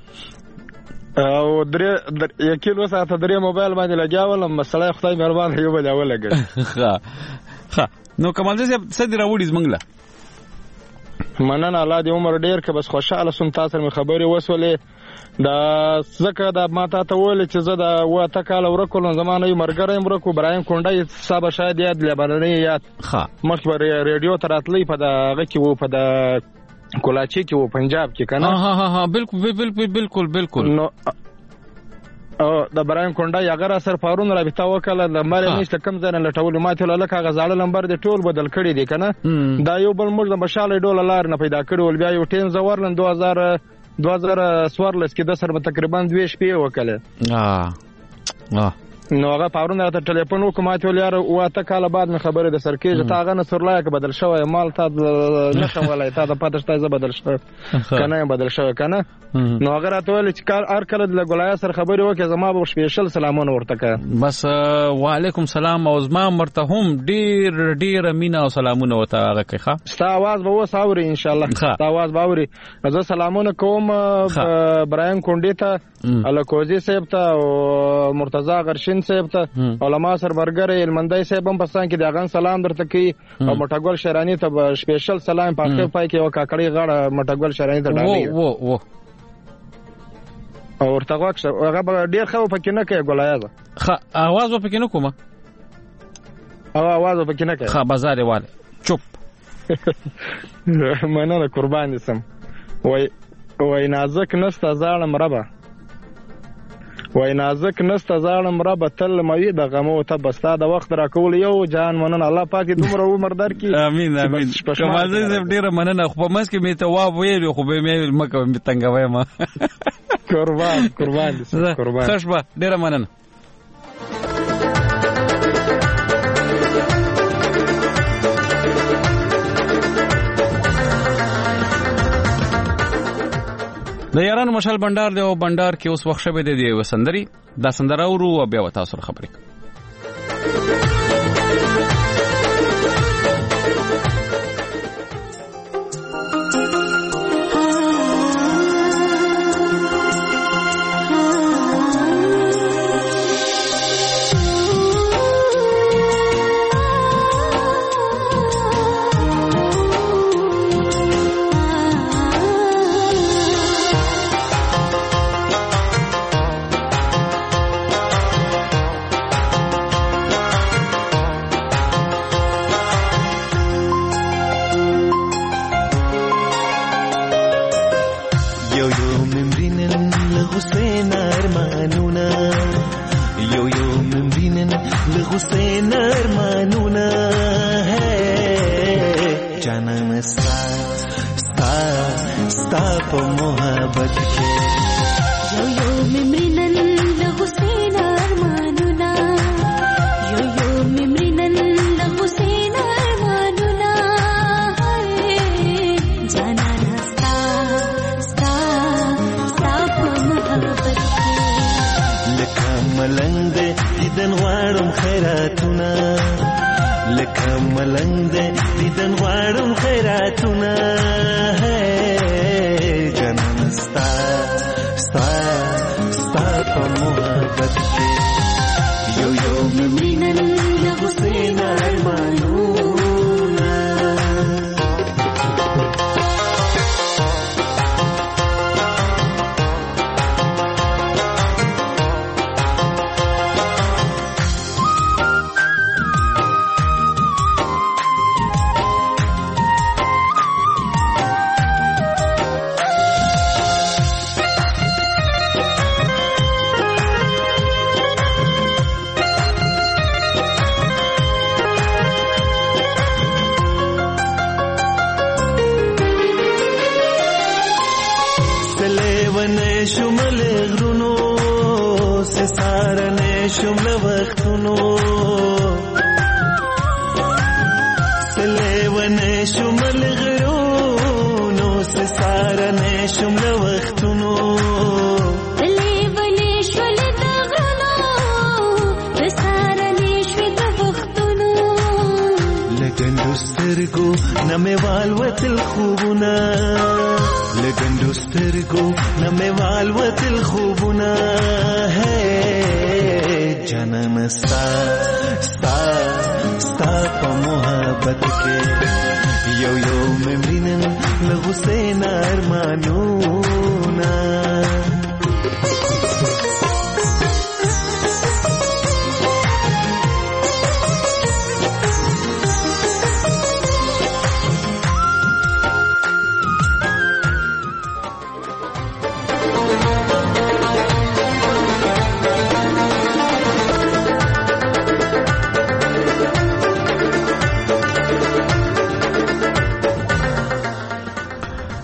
S19: او درې یکیل وساته درې موبایل باندې لګاولم مسله خدای مهربان یو بل اول لګل
S1: ښه ښه نو کمال دې څه دی راوړی زمنګله
S19: مننه الله دې عمر ډیر که بس خوشاله سم تاسو مې خبرې وسولې دا زکه دا ماته ته ول چې زه دا واته کال ورکول زمانه یې مرګره یې ورکو برایم کونډه صاحب شاید یاد لبناني یاد
S1: ښه
S19: مخبر ریډیو تراتلی په دغه کې وو په د کولاچی کې وو پنجاب کې کنه
S1: ها ها ها بالکل بالکل بالکل بالکل
S19: نو او د برایم کونډه یغره سر فارون رابطه وکړه د مری نشته کم ځای نه لټول ماته لکه غزاړه لمبر د ټول بدل کړي دي کنه دا یو بل موږ د مشال ډول لار نه پیدا کړو بیا یو ټین زورلن دوه هزار دوه زره څوارلس کې د سره تقریبا دوه شپې وکړه.
S1: اه اه
S19: نو هغه پرونه ته ټلیفون وکم ما ته یار واته کاله بعد مې خبره د سرکیج ته هغه نه سرلای کې بدل شوی مال ته نه کوملای ته د پاتشته ز بدل شو کنه بدل شو کنه. نو هغه راته ویل چې کار ار کله د ګولای سره خبرې وکړه زما به سپیشل سلامونه ورته کړه.
S1: بس وعلیکم سلام او زما مرته هم ډیر ډیر مینا او سلامونه وته هغه کې ښه
S19: ستا आवाज به وس اوري ان شاء الله ستا आवाज به اوري. زه سلامونه کوم برایم کونډې ته الکوزي صاحب ته او مرتضی غرشین صاحب ته علما سربرګر علمندای صاحب هم پاکستان کې دغه سلام درته کوي او مټګول شرانی ته سپیشل سلام پاکه پای کې او کاکړی غاړه مټګول شرانی ته ډالي
S1: وو وو
S19: او ورته واکشه هغه ډیر خو پکې نه کوي ګولایزه
S1: ښه आवाज پکې نه کومه
S19: او आवाज پکې نه کوي
S1: ښه بازار والے چوپ
S19: مننه قربان سم. وای وای نازک نسته زاړه مربا وای نازک نسته زاړه مربا تل موي د غمو ته بستا د وخت راکول یو جان مننه الله پاک دومره عمر درکې.
S1: امين امين. کمال زه ډیر مننه خو په مس کې می ته وا ویل خو به مې مکه می تنګوي ما
S19: قربان قربان قربان
S1: خوشبه ډیر مننه. د یارانو مشال بندر دی او بندر کې اوس وخت شوه دی وسندري دا سندره ورو او بیا وتا سره خبرې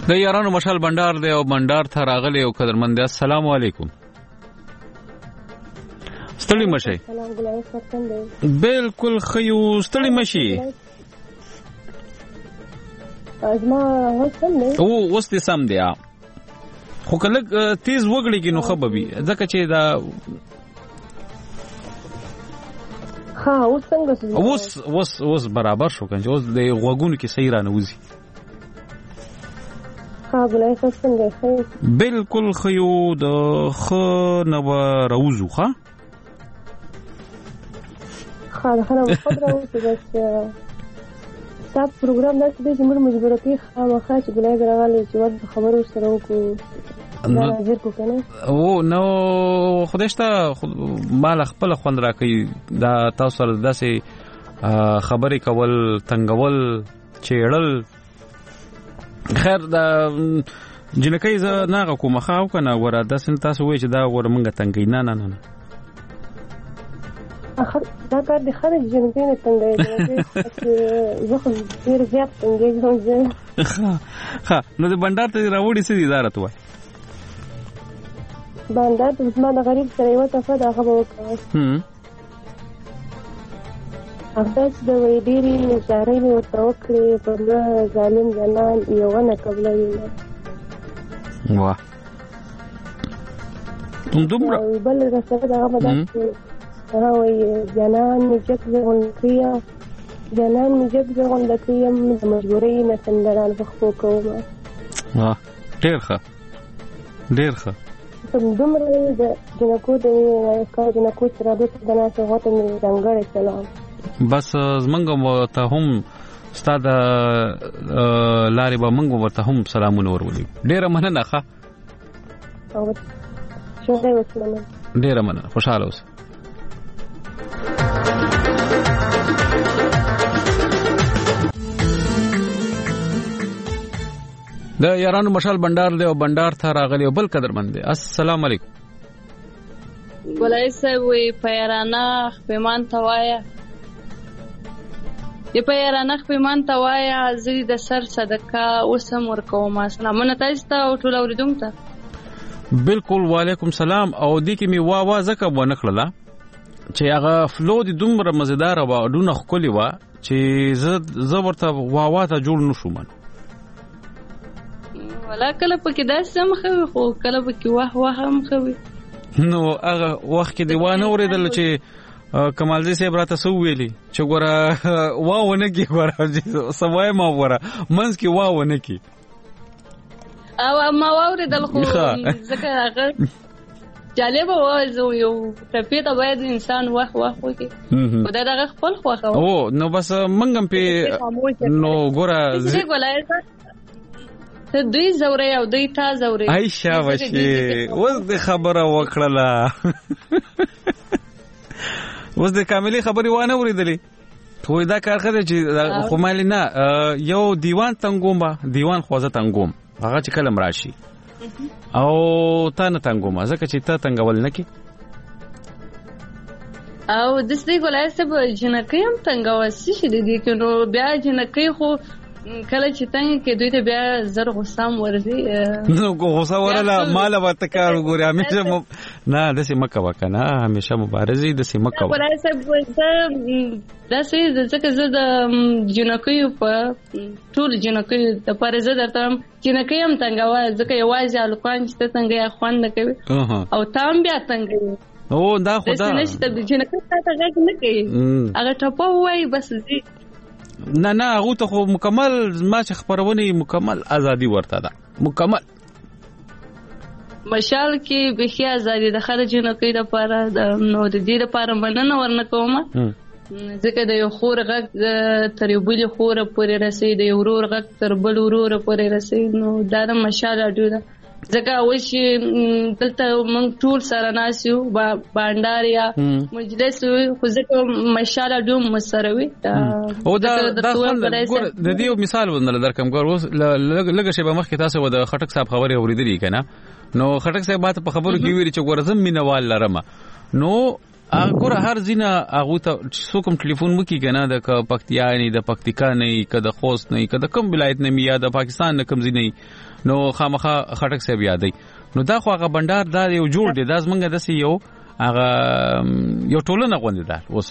S1: د یارانو مشال بندر دی او بندر ته راغلی او قدرمن دی. السلام علیکم. ستړي مشي. بالکل خيو ستړي مشي.
S20: ازما وسم دی.
S1: او اوس دې سم دی. خو کله تیز وګړي کې نو خببي ځکه چې دا
S20: ها اوس څنګه
S1: اوس اوس اوس برابر شو کنه اوس د غوګونو کې صحیح رانه وځي.
S20: ها بلای څنګه خو
S1: بالکل خيو د خ نو راوزو ها
S20: ها دا خو راوزو بس تاسو پروګرام داسې دی چې موږ مجبورتي خامخا چې بلای غراغله چې وخت خبرو سره وکړو
S1: او نو خودشته مال خپل خوند راکې دا تاسو سره داسې خبرې کول تنګول چېړل خیر دا جنکې ز نه کومه خاو کنه ور داسې تاسو وایي چې دا ور منګه تنګې نه نه نه
S20: اخر دا کار د خارج جنګې نه تنګې زه خو ډېر زیات تنګې ځم.
S1: ها نو د بندر ته راوړی سې اداره وای
S20: بندر د زما د غریب سره یو ته فدا هغه وکړه. هم هغه د وې ډېری نشارې مې ورته وکړې په ظالم جنان یو نه قبلوي.
S1: واه تم دومره
S20: بل رسول هغه بدل هغه وې جنان مې چې ځغونکیا جنان مې چې ځغونکیا مجبورې نه سندران بخو کوم.
S1: واه ډېر ښه ډېر ښه
S20: دومره د جنکو د کار جنکو سره د ناسو غوته مې څنګه سلام
S1: بس زمنګ ته هم ستاد لارې به منګ ورته هم سلامونه ورولې. ډېره مننه ښه
S20: او شکر وکړم.
S1: ډېره مننه خوشاله اوسه. د یارانو مشال بندر دی او بندر ته راغلی او بل قدرمن دی. السلام علیکم.
S21: ګلای صاحب وی پیرانه خپمان توایا دی پیرانه خپمان توایا زری د سر صدقه اوسم ورکوم. سلامونه تاسو ته او ټول اوریدونکو ته.
S1: بالکل وعلیکم سلام. او دې کې می وا وا زکه و نکړه چې هغه فلو د دومره مزیدار و ډونه خولي و چې زه ورته وا وا ته جوړ نشوم.
S21: ولا کله پکې داسې هم خوي خو کله پکې واه واه هم خوي.
S1: نو هغه وخت کې دی وانه اوریدل چې کمالزی صاحب راته سو ویلي چې ګوره واو نه کی ګوره سوای ما ګوره منځ کې واو نه کی
S21: او ما اوریدل خو ځکه هغه جالب و یو ټپی ته باید انسان واه واه وکړي او دا دغه خپل خوخه
S1: او نو بس منګم په نو ګوره
S21: ته دوی زوري او دوی تا زوري.
S1: ای شاباشي اوس د خبره وکړه اوس د کاملي خبري وانه ورېدلې خو دا کار خره چې خو مال نه یو دیوان تنګوم دیوان خوازه تنګوم هغه چې کلم راشي او تا نه تنګوم ځکه چې تا تنګول نه کی
S21: او د دې ګولای څه به جنکې هم تنګواسي شي دي کې نو بیا جنکې خو کله چې څنګه کې دوی ته بیا زر غوسام ورزي
S1: نو غوسه ورله مال ورته کار وګوري همیشه م... نه دسه مکه وکنه همیشه مبارزي دسه مکه
S21: ولای صاحب دسه ځکه زه د جنکې په ټول جنکې د پرزه درته جنکې هم څنګه ځکه یوازې الکوان چې څنګه خوند کوي او تام بیا څنګه
S1: او دا خدا
S21: نشته د جنکې ته غږ نه کوي هغه ټپو وای بس زی
S1: نه نه هغه ته خو مکمل ما چې خبرونه مکمل ازادي ورته ده مکمل
S21: مشال کې به ازادي د خارجونو کې د پاره د نو د دې لپاره مننه ورنه کومه ځکه د یو خور غږ تر یو بل خور پورې رسي د یو ورور غږ تر بل ورور پورې رسي نو دا د مشال اډو ده ځکه اوس دلته موږ ټول سره ناسیو بانداریا مجلس خو ځکه مشال اډو مسروي
S1: او دا د دې مثال ونه درکم ګور اوس لږه شی به مخکې تاسو د خټک صاحب خبرې اوریدلې کنه نو خټک صاحب په خبرو کې ویل چې ګورزم مینوال لرمه نو ګوره هر ځینه هغه ته څوک هم ټلیفون وکي کنه د پکتیا نه د پکتیکا نه کده خوست نه کده کوم ولایت نه یا د پاکستان نه کوم ځینې نو خامخه خټک صاحب یادې نو دا خو هغه بندر دا یو جوړ دی دا زمونږ د سی یو هغه یو ټولنه غونډه ده اوس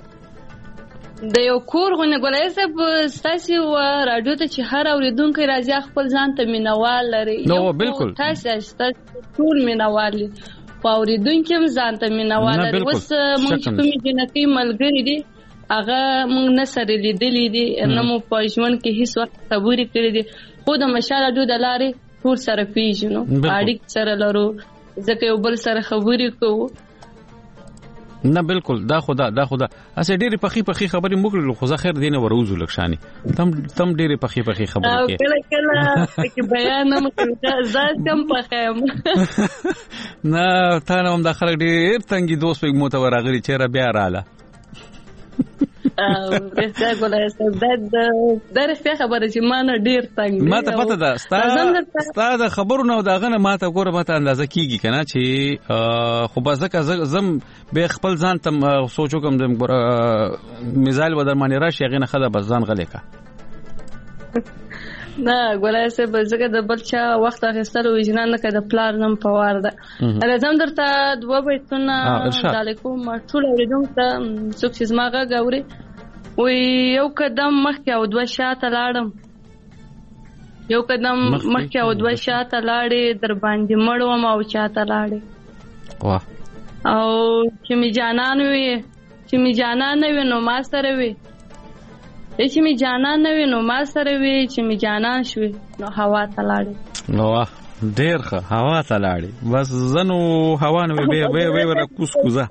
S21: د یو کور غونډه ګولای صاحب ستاسو رادیو ته چې هر اوریدونکو راځي خپل ځان ته مینوال لري
S1: نو بالکل
S21: تاسو ستاسو ټول مینوال پاوریدونکو هم ځان ته مینوال لري اوس موږ کومې جنتی ملګری دي هغه موږ نه سره لیدلې دي نه مو په ژوند کې هیڅ وخت خبرې کړې دي خو د مشال رادیو د لارې ټول سره پیژنو اړیک سره لرو ځکه یو بل سره خبرې کوو
S1: نه بالکل دا خدا دا خدا اسه ډېری پخې پخې خبرې موږ خو ځا خیر دینه وروزو لکشاني تم تم ډېری پخې پخې خبرې
S21: کې کله کله کې بیان هم کوي ځا کم پخېم
S1: نه تا نه هم د خلک ډېر تنګي دوست په موته ورغلي چیرې بیا رااله
S21: او رښتیا ګولای صاحب دا د رښتیا خبره چې ما نه ډېر تنګ
S1: ما ته پته ده ستا ستا د خبرو نه دغه نه ما ته ګوره ما ته اندازه کیږي کنه چې خو بس ځکه زم به خپل ځان ته سوچو کوم د مثال بدر باندې راشي هغه نه خدا بس ځان غلې کا
S21: نه ګولای صاحب ځکه د بل چا وخت اخیستل وجنان نه کده پلار نم پوار ده راځم درته دوه بیتونه علیکم ټول اوریدونکو ته څوک چې زما غاوري وی یو قدم مخکې او دوه شاته لاړم یو قدم مخکې او دوه شاته لاړې در باندې مړوم او چاته لاړې
S1: واه
S21: او چې می جانان وي چې می جانان وي نو ما سره وي چې می جانان وي نو ما سره وي چې می جانان شوي نو هوا ته لاړې
S1: واه ډېر ښه هوا ته لاړې بس زنو هوا نه وي وي وي ور کوس کوزه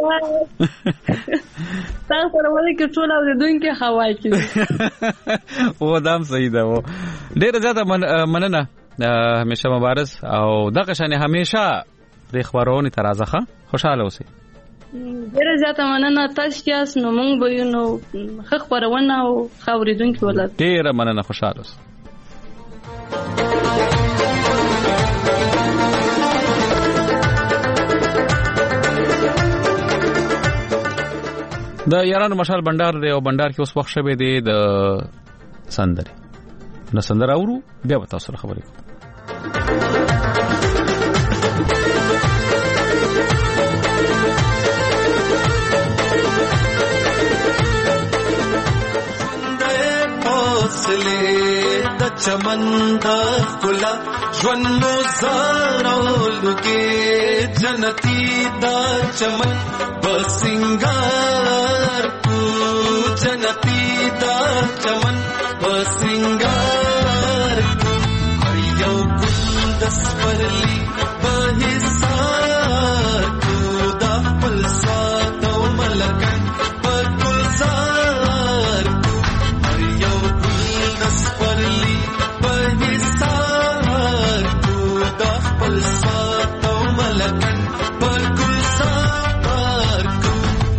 S21: تاسو سره ولې کې ټول اوریدونکو هوا کې
S1: و دام صحیح ده و ډېر زیاته مننه همیشه مبارز او دغه شان همیشه د خبرونې ترازخه خوشاله اوسئ
S21: ډېر زیاته مننه تاسو چې نو مونږ به یو نو خخ خبرونه او اوریدونکو ولر
S1: ډېر مننه خوشاله اوسئ د یارانو مشال بندر دی او بندر کې اوس وخت شوه دی د سندري نو سندر اورو بیا به تاسو سره خبرې کوم
S13: د چمن د خلا ژوندو زارولو کې جنتی د چمن بسنگار کو جنتی د چمن بسنگار کو هر یو ګل د سپرلی په حصار کو د خپل سات او ملکن په گلزار کو هر یو ګل د سپرلی په حصار کو د خپل سات او ملکن په گلزار کو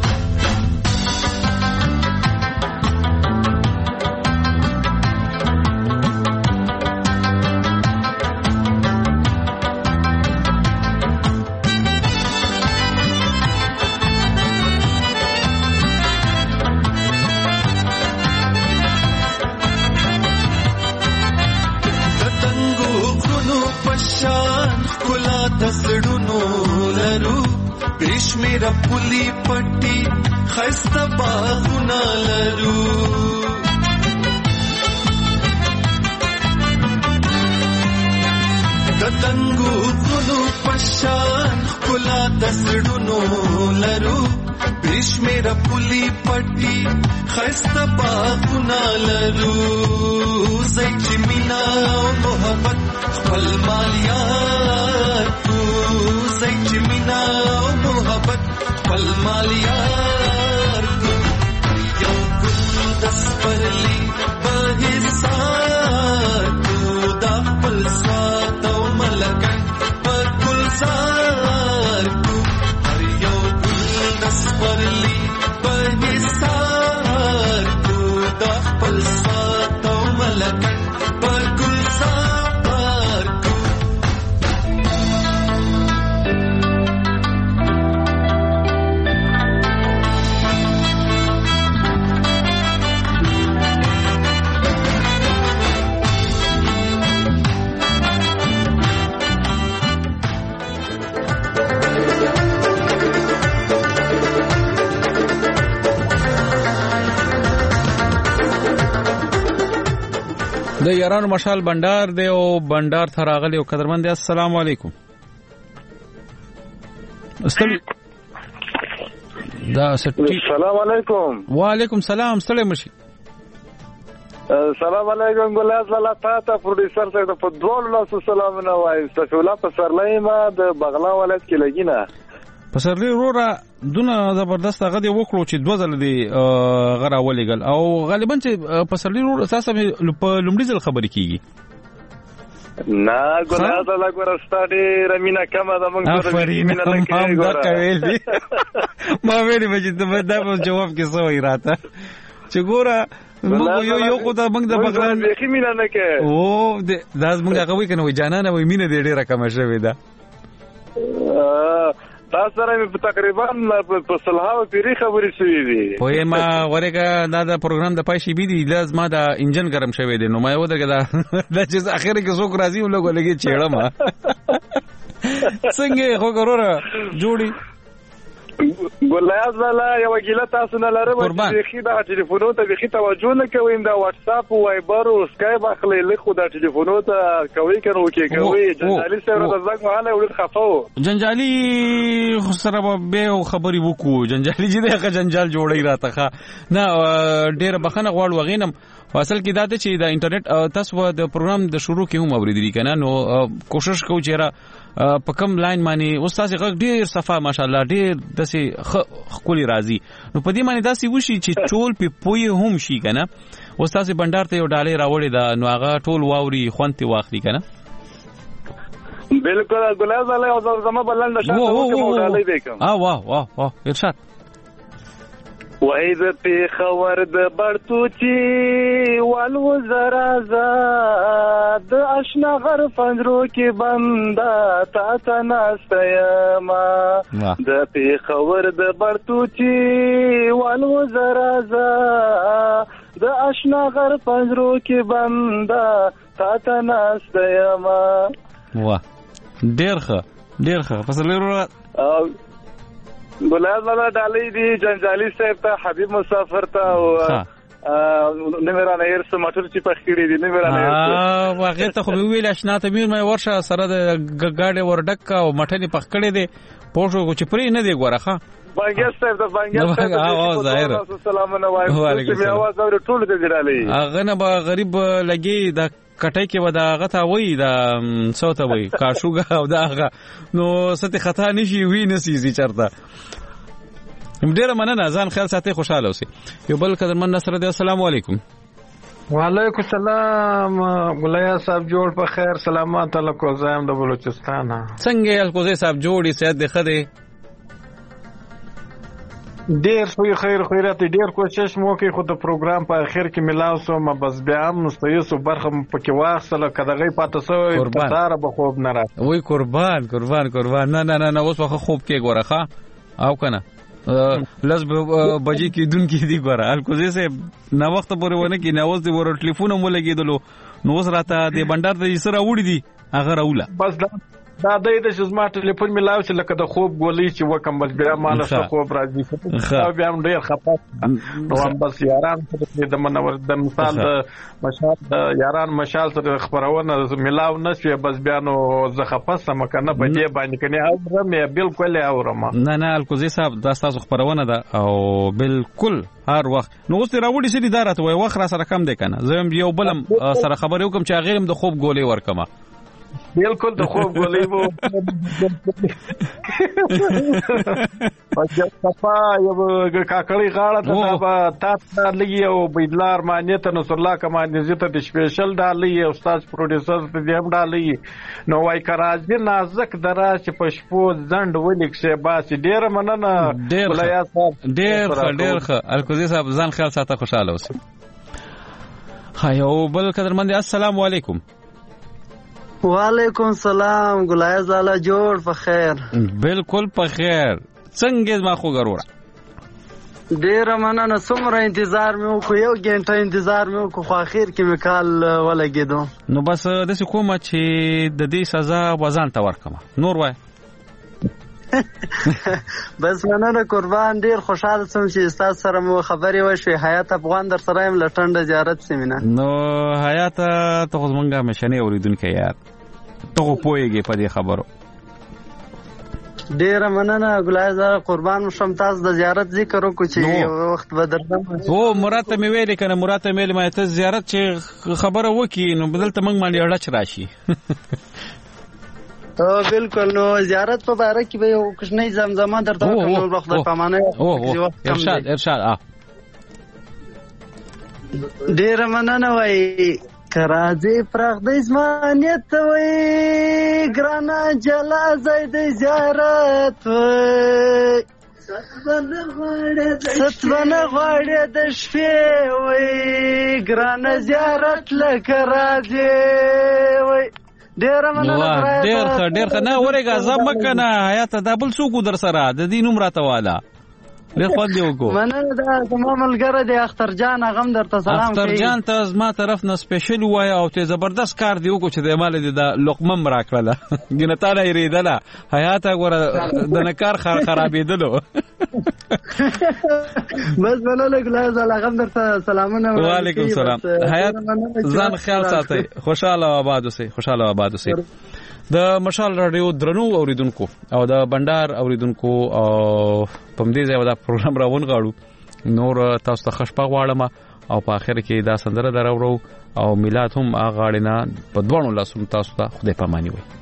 S13: کشمیر پولی پټي خسته باغونه لرو د تنګو غلو پشان کلا دسړونو لرو کشمیر پولی پټي خسته باغونه لرو زای چې مینا او محبت خپل مالیات کو زای چې مینا او محبت خپل مالیات کو یو ګل د سپرلی په حصار کو د خپل سات او ملکن په گلزار کو هر یو ګل د سپرلی په حصار کو د خپل سات او ملکن په گلزار کو
S1: د یارانو مشال بندر دی او بندر ته راغلی او قدرمن دی. السلام علیکم. استل دا سټی.
S2: السلام علیکم.
S1: وعلیکم سلام. ستړي مشي.
S2: السلام علیکم ګلاز لاله تاسو پروډوسر ته په دوه لاسو سلام نه وایي. استفولا په سرلای ما د بغلا ولایت کې لګینا.
S1: په سرلای رورا دونه زبردست هغه دی وکړو چې دوه ځله دی غره ولېګل او غالبا چې په سرلای رورا اساسا په لومړي ځل خبرې کیږي.
S2: نه ګلاز لاله ګورستاډي رمینا کما د موږ سره
S1: مینا لکه ګورا کویل دي. ما ویلې مې دا په جواب کې سوې راته چې ګورا موږ یو یو خو د موږ د بغلان
S2: بخي مینا نه کې
S1: او د داس موږ هغه وی کنه وای جانانه وای مینه دې ډیره کم شوې ده.
S2: تاسو سره مې تقریبا په صلاحو پیری خبرې شوې دي.
S1: وای ما ورګه دا د پروګرام د پای شي بي دي لازم دا انجن ګرم شوې دي نو ما یو درګه دا چې اخر کې څوک راځي ولګو لګي چېړه ما څنګه خو ګوره جوړي
S2: ګولیاز والا یو ګیله تاسو نه لرم چې خې دا ټلیفونونو ته بخي توجه نه کوي دا واتس اپ او وایبر او اسکایپ اخلي له خو دا ټلیفونونو ته کوي کنه وکي کوي جنجالي سره د زنګ مهاله ولې خفاو
S1: جنجالي سره به خبري وکړو جنجالي چې دغه جنجال جوړی راته نه ډېر بخنه غواړ وغینم اصل کې دا چې دا انټرنیټ تاسو د پروګرام د شروع کې هم اوریدلی کنه نو کوشش کوو چې را په کوم لاین باندې استاد غږ ډیر صفه ماشاءالله ډیر دسي خولي راضي نو په دې باندې داسي وشي چې ټول په پوي هم شي کنه استاد بندر ته یو ډالۍ راوړی دا نو هغه ټول واوري خونتي واخلي کنه
S2: بالکل ګلاز الله او زما بلند شاته کوم ډالۍ وکم
S1: اه واه واه واه ارشاد
S2: وای د پیښور د برتوچی والو زرا زاد آشنا غر فنجرو کې بندا تا تا ناستیما د پیښور د برتوچی والو زرا زاد آشنا غر فنجرو کې بندا تا تا ناستیما
S1: واه ډیر ښه ډیر ښه فصله
S2: ګلاز والا ډالۍ دی جنجالي صاحب ته حبیب مسافر ته او نمرانه هرڅ مټر چې پخېړي دي نمرانه
S1: هرڅ واغې ته خو ویل آشنا ته مې ورشه سره د ګاډي وردک او مټني پخېړي دي پوښو چې پرې نه دی ګورخه
S2: بانګر صاحب د بانګر صاحب
S1: او ظاهر
S2: السلام علیکم چې आवाज اور ټول دې ډالۍ
S1: هغه نه به غریب لګي د کټای کې ودا غته وای دا صوت وای کاشوګه او دا هغه نو ست خطا نشي وی نسيزي چرته ډیره مننه ځان خیال ساتي خوشاله اوسئ یو بل قدرمن نصر دی السلام علیکم
S22: وعلیکم السلام ګلیا صاحب جوړ په خیر سلامات علیکم زایم د بلوچستان
S1: څنګه الکوزي صاحب جوړی سید د خده
S22: ډیر خو خیر خیرات ډیر کوشش مو کوي خو د پروګرام په اخر کې ملاو سو ما بس بیا هم مستیسو برخه پکې واخصله کداغي پاتې سو تاره به خوب نه را
S1: وای قربان قربان قربان نه نه نه اوس وخت خوب کې ګورخه او کنه لز بجې کې دن کې دی ګوره الکوزي سه نو وخت پورې ونه کې نو اوس دی ور ټلیفون مو لګیدلو نو اوس راته د بندر د سره وړي دي هغه راوله
S22: بس دا دا د دې چې زما ټلیفون ملاو چې لکه د خوب ګولې چې وکم بل بیا مال څه خوب راځي او بیا هم ډیر خپه نو هم بس یاران د منور د مثال د مشال د یاران مشال سره خبرونه ملاو نشي بس بیا نو زه خپه سم کنه په دې باندې کنه او مې بالکل اورم
S1: نه نه الکوزي صاحب دا تاسو خبرونه ده او بالکل هر وخت نو اوس راوړي سړي دارته وای وخت را سره کم دی کنه زه یو بلم سره خبرې وکم چې غیرم د خوب ګولې ورکمه
S22: بالکل د خوب ګولې وو پښه صفا یو کاکړی غاړه ته با تاسو لګي او بيدلار مانیت نو الله کمانې زته د سپیشل ډالۍ او استاد پروډوسر ته دیم ډالۍ نو وای کراځي نازک دراز په شپو زند ولیکشه باس ډیر مننه
S1: ولیا صاحب ډیر ډیر الکوزي صاحب ځان خیال ساته خوشاله اوسئ هايو بل قدرمن السلام علیکم
S23: وعلیکم سلام ګلای زاله جوړ په خیر
S1: بالکل په خیر څنګه ما خو ګرور
S23: ډیر مننه څومره انتظار مې وکړ یو غنټه انتظار مې وکړ خو اخر کې مې کال ولګیدو
S1: نو بس د څه کومه چې د دې سزا وزن تا ورکمه نور وای
S23: بس مننه قربان، ډیر خوشاله سم چې تاسو سره مو خبرې وشوي. حیات افغان در سره يم لټنډه زیارت سیمینه.
S1: نو حیات ته خو زمونږه مشنه اوریدونکو یار ته خو پوهیږي په دې خبرو.
S23: ډیره مننه ګلایزه قربان شم. تاسو د زیارت ذکر وکړو چې یو وخت به درځم.
S1: او مراد ته مې ویلې کنه، مراد ته مې ویلې ما ته زیارت چې خبره وکي نو بدلته موږ باندې اړه راشي.
S23: او بالکل. نو زیارت په باره کې به یو کوچنی زمزمه درته کوم وخت د پامانه.
S1: او ارشاد ارشاد اه
S23: ډیره مننه وای. کرازی پرغدی زمانیت وی گرانا جلا زید زیارت وی ستبنه غواړی د شپې وی گرانا زیارت لکرازی وی. ډیر مننه.
S1: ډیر ښه ډیر ښه. نه ورګه زم مکنه حیات دا بل څوک در سره د دې نوم راته والا ډیر خوند دی وکړو.
S23: مننه. دا زما ملګری دی اختر جان، هغه هم درته سلام کوي.
S1: اختر جان ته زما طرف نه سپیشل وای او ته زبردست کار دی وکړو چې د مال دې د لقمه راکړه ګنه تا نه ریدله حیات غره د نکار خرابېدلو.
S23: بس مننه ګلایز هغه هم درته سلامونه.
S1: وعلیکم السلام. حیات ځان خیال ساتئ. خوشاله آباد اوسئ. خوشاله آباد اوسئ. د مشال رادیو درنو اوریدونکو او د بندر اوریدونکو او پم دې ځای دا پروګرام راون غاړو نور تاسو ته خوشبخت غواړم او په اخر کې دا سندره دراورو او میلاد هم هغه غاړه په دوه لاسونو تاسو ته خدای پاماني وي.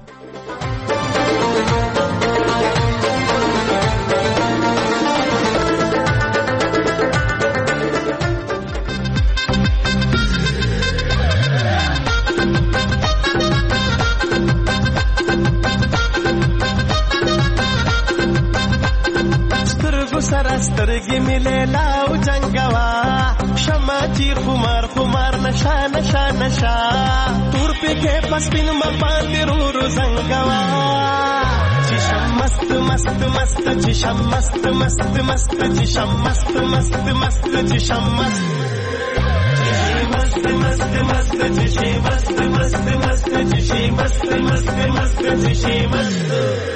S3: سترګې مې لیلا او جنګوا شمع چې خمار خمار نشا نشا نشا تور پکې پسپین ما باندې رو رو زنګوا چې شم مست مست مست چې شم مست مست مست چې شم مست مست مست چې شم مست مست مست مست چې شي مست مست مست چې شي مست مست مست چې شي مست.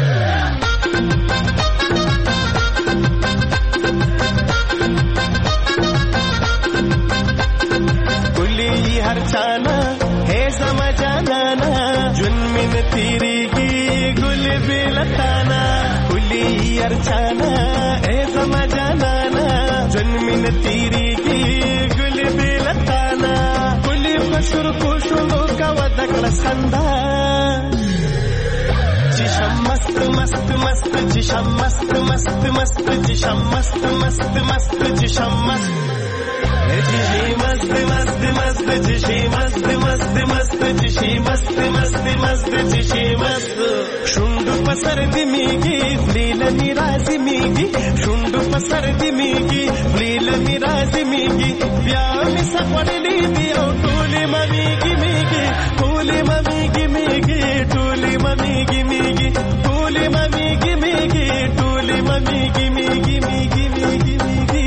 S3: हर चाना है समा जाना जुन में तेरीगी गुल बिलताना कुली हर चाना है समा जाना जुन में तेरीगी गुल बिलताना कुली पशुर कुशुलो का वदक लसंदा जिशम मस्त मस्त मस्त जिशम मस्त मस्त मस्त जिशम मस्त मस्त मस्त जिशम मस्त जिशी मस्त मस्त मस्त जिशी मस्त मस्त मस्त जिशी मस्त मस्त मस्त जिशी मस्त शुंडु पसर दिमीगी लील मिराजी मीगी शुंडु पसर दिमीगी लील मिराजी मीगी प्यार में सपड़ली दियो टूली ममीगी मीगी टूली ममीगी मीगी टूली ममीगी मीगी टूली ममीगी मीगी टूली ममीगी मीगी मीगी मीगी मीगी.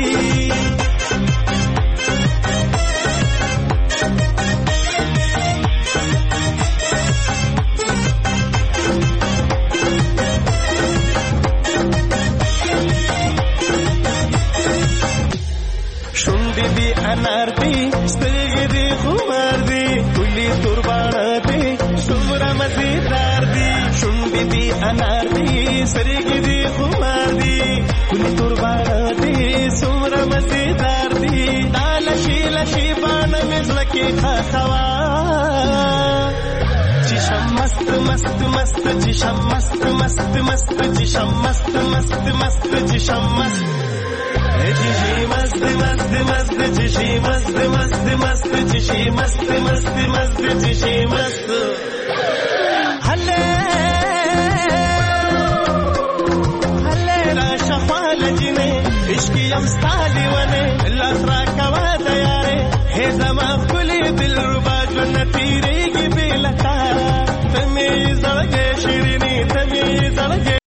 S3: अनार दी स्तगी दी खुमार दी कुली तुरबाना दी सुमरा मजेदार दी शुंडी दी अनार दी सरगी दी खुमार दी कुली तुरबाना दी सुमरा मजेदार दी लशी लशी बाण मिजलकी खाखवा जिशम मस्त मस्त मस्त जिशम मस्त मस्त मस्त जिशम मस्त मस्त मस्त जिशम मस्त जिशी मस्त मस्त मस्त जिशी मस्त मस्त मस्त जिशी मस्त मस्त मस्त जिशी मस्त हले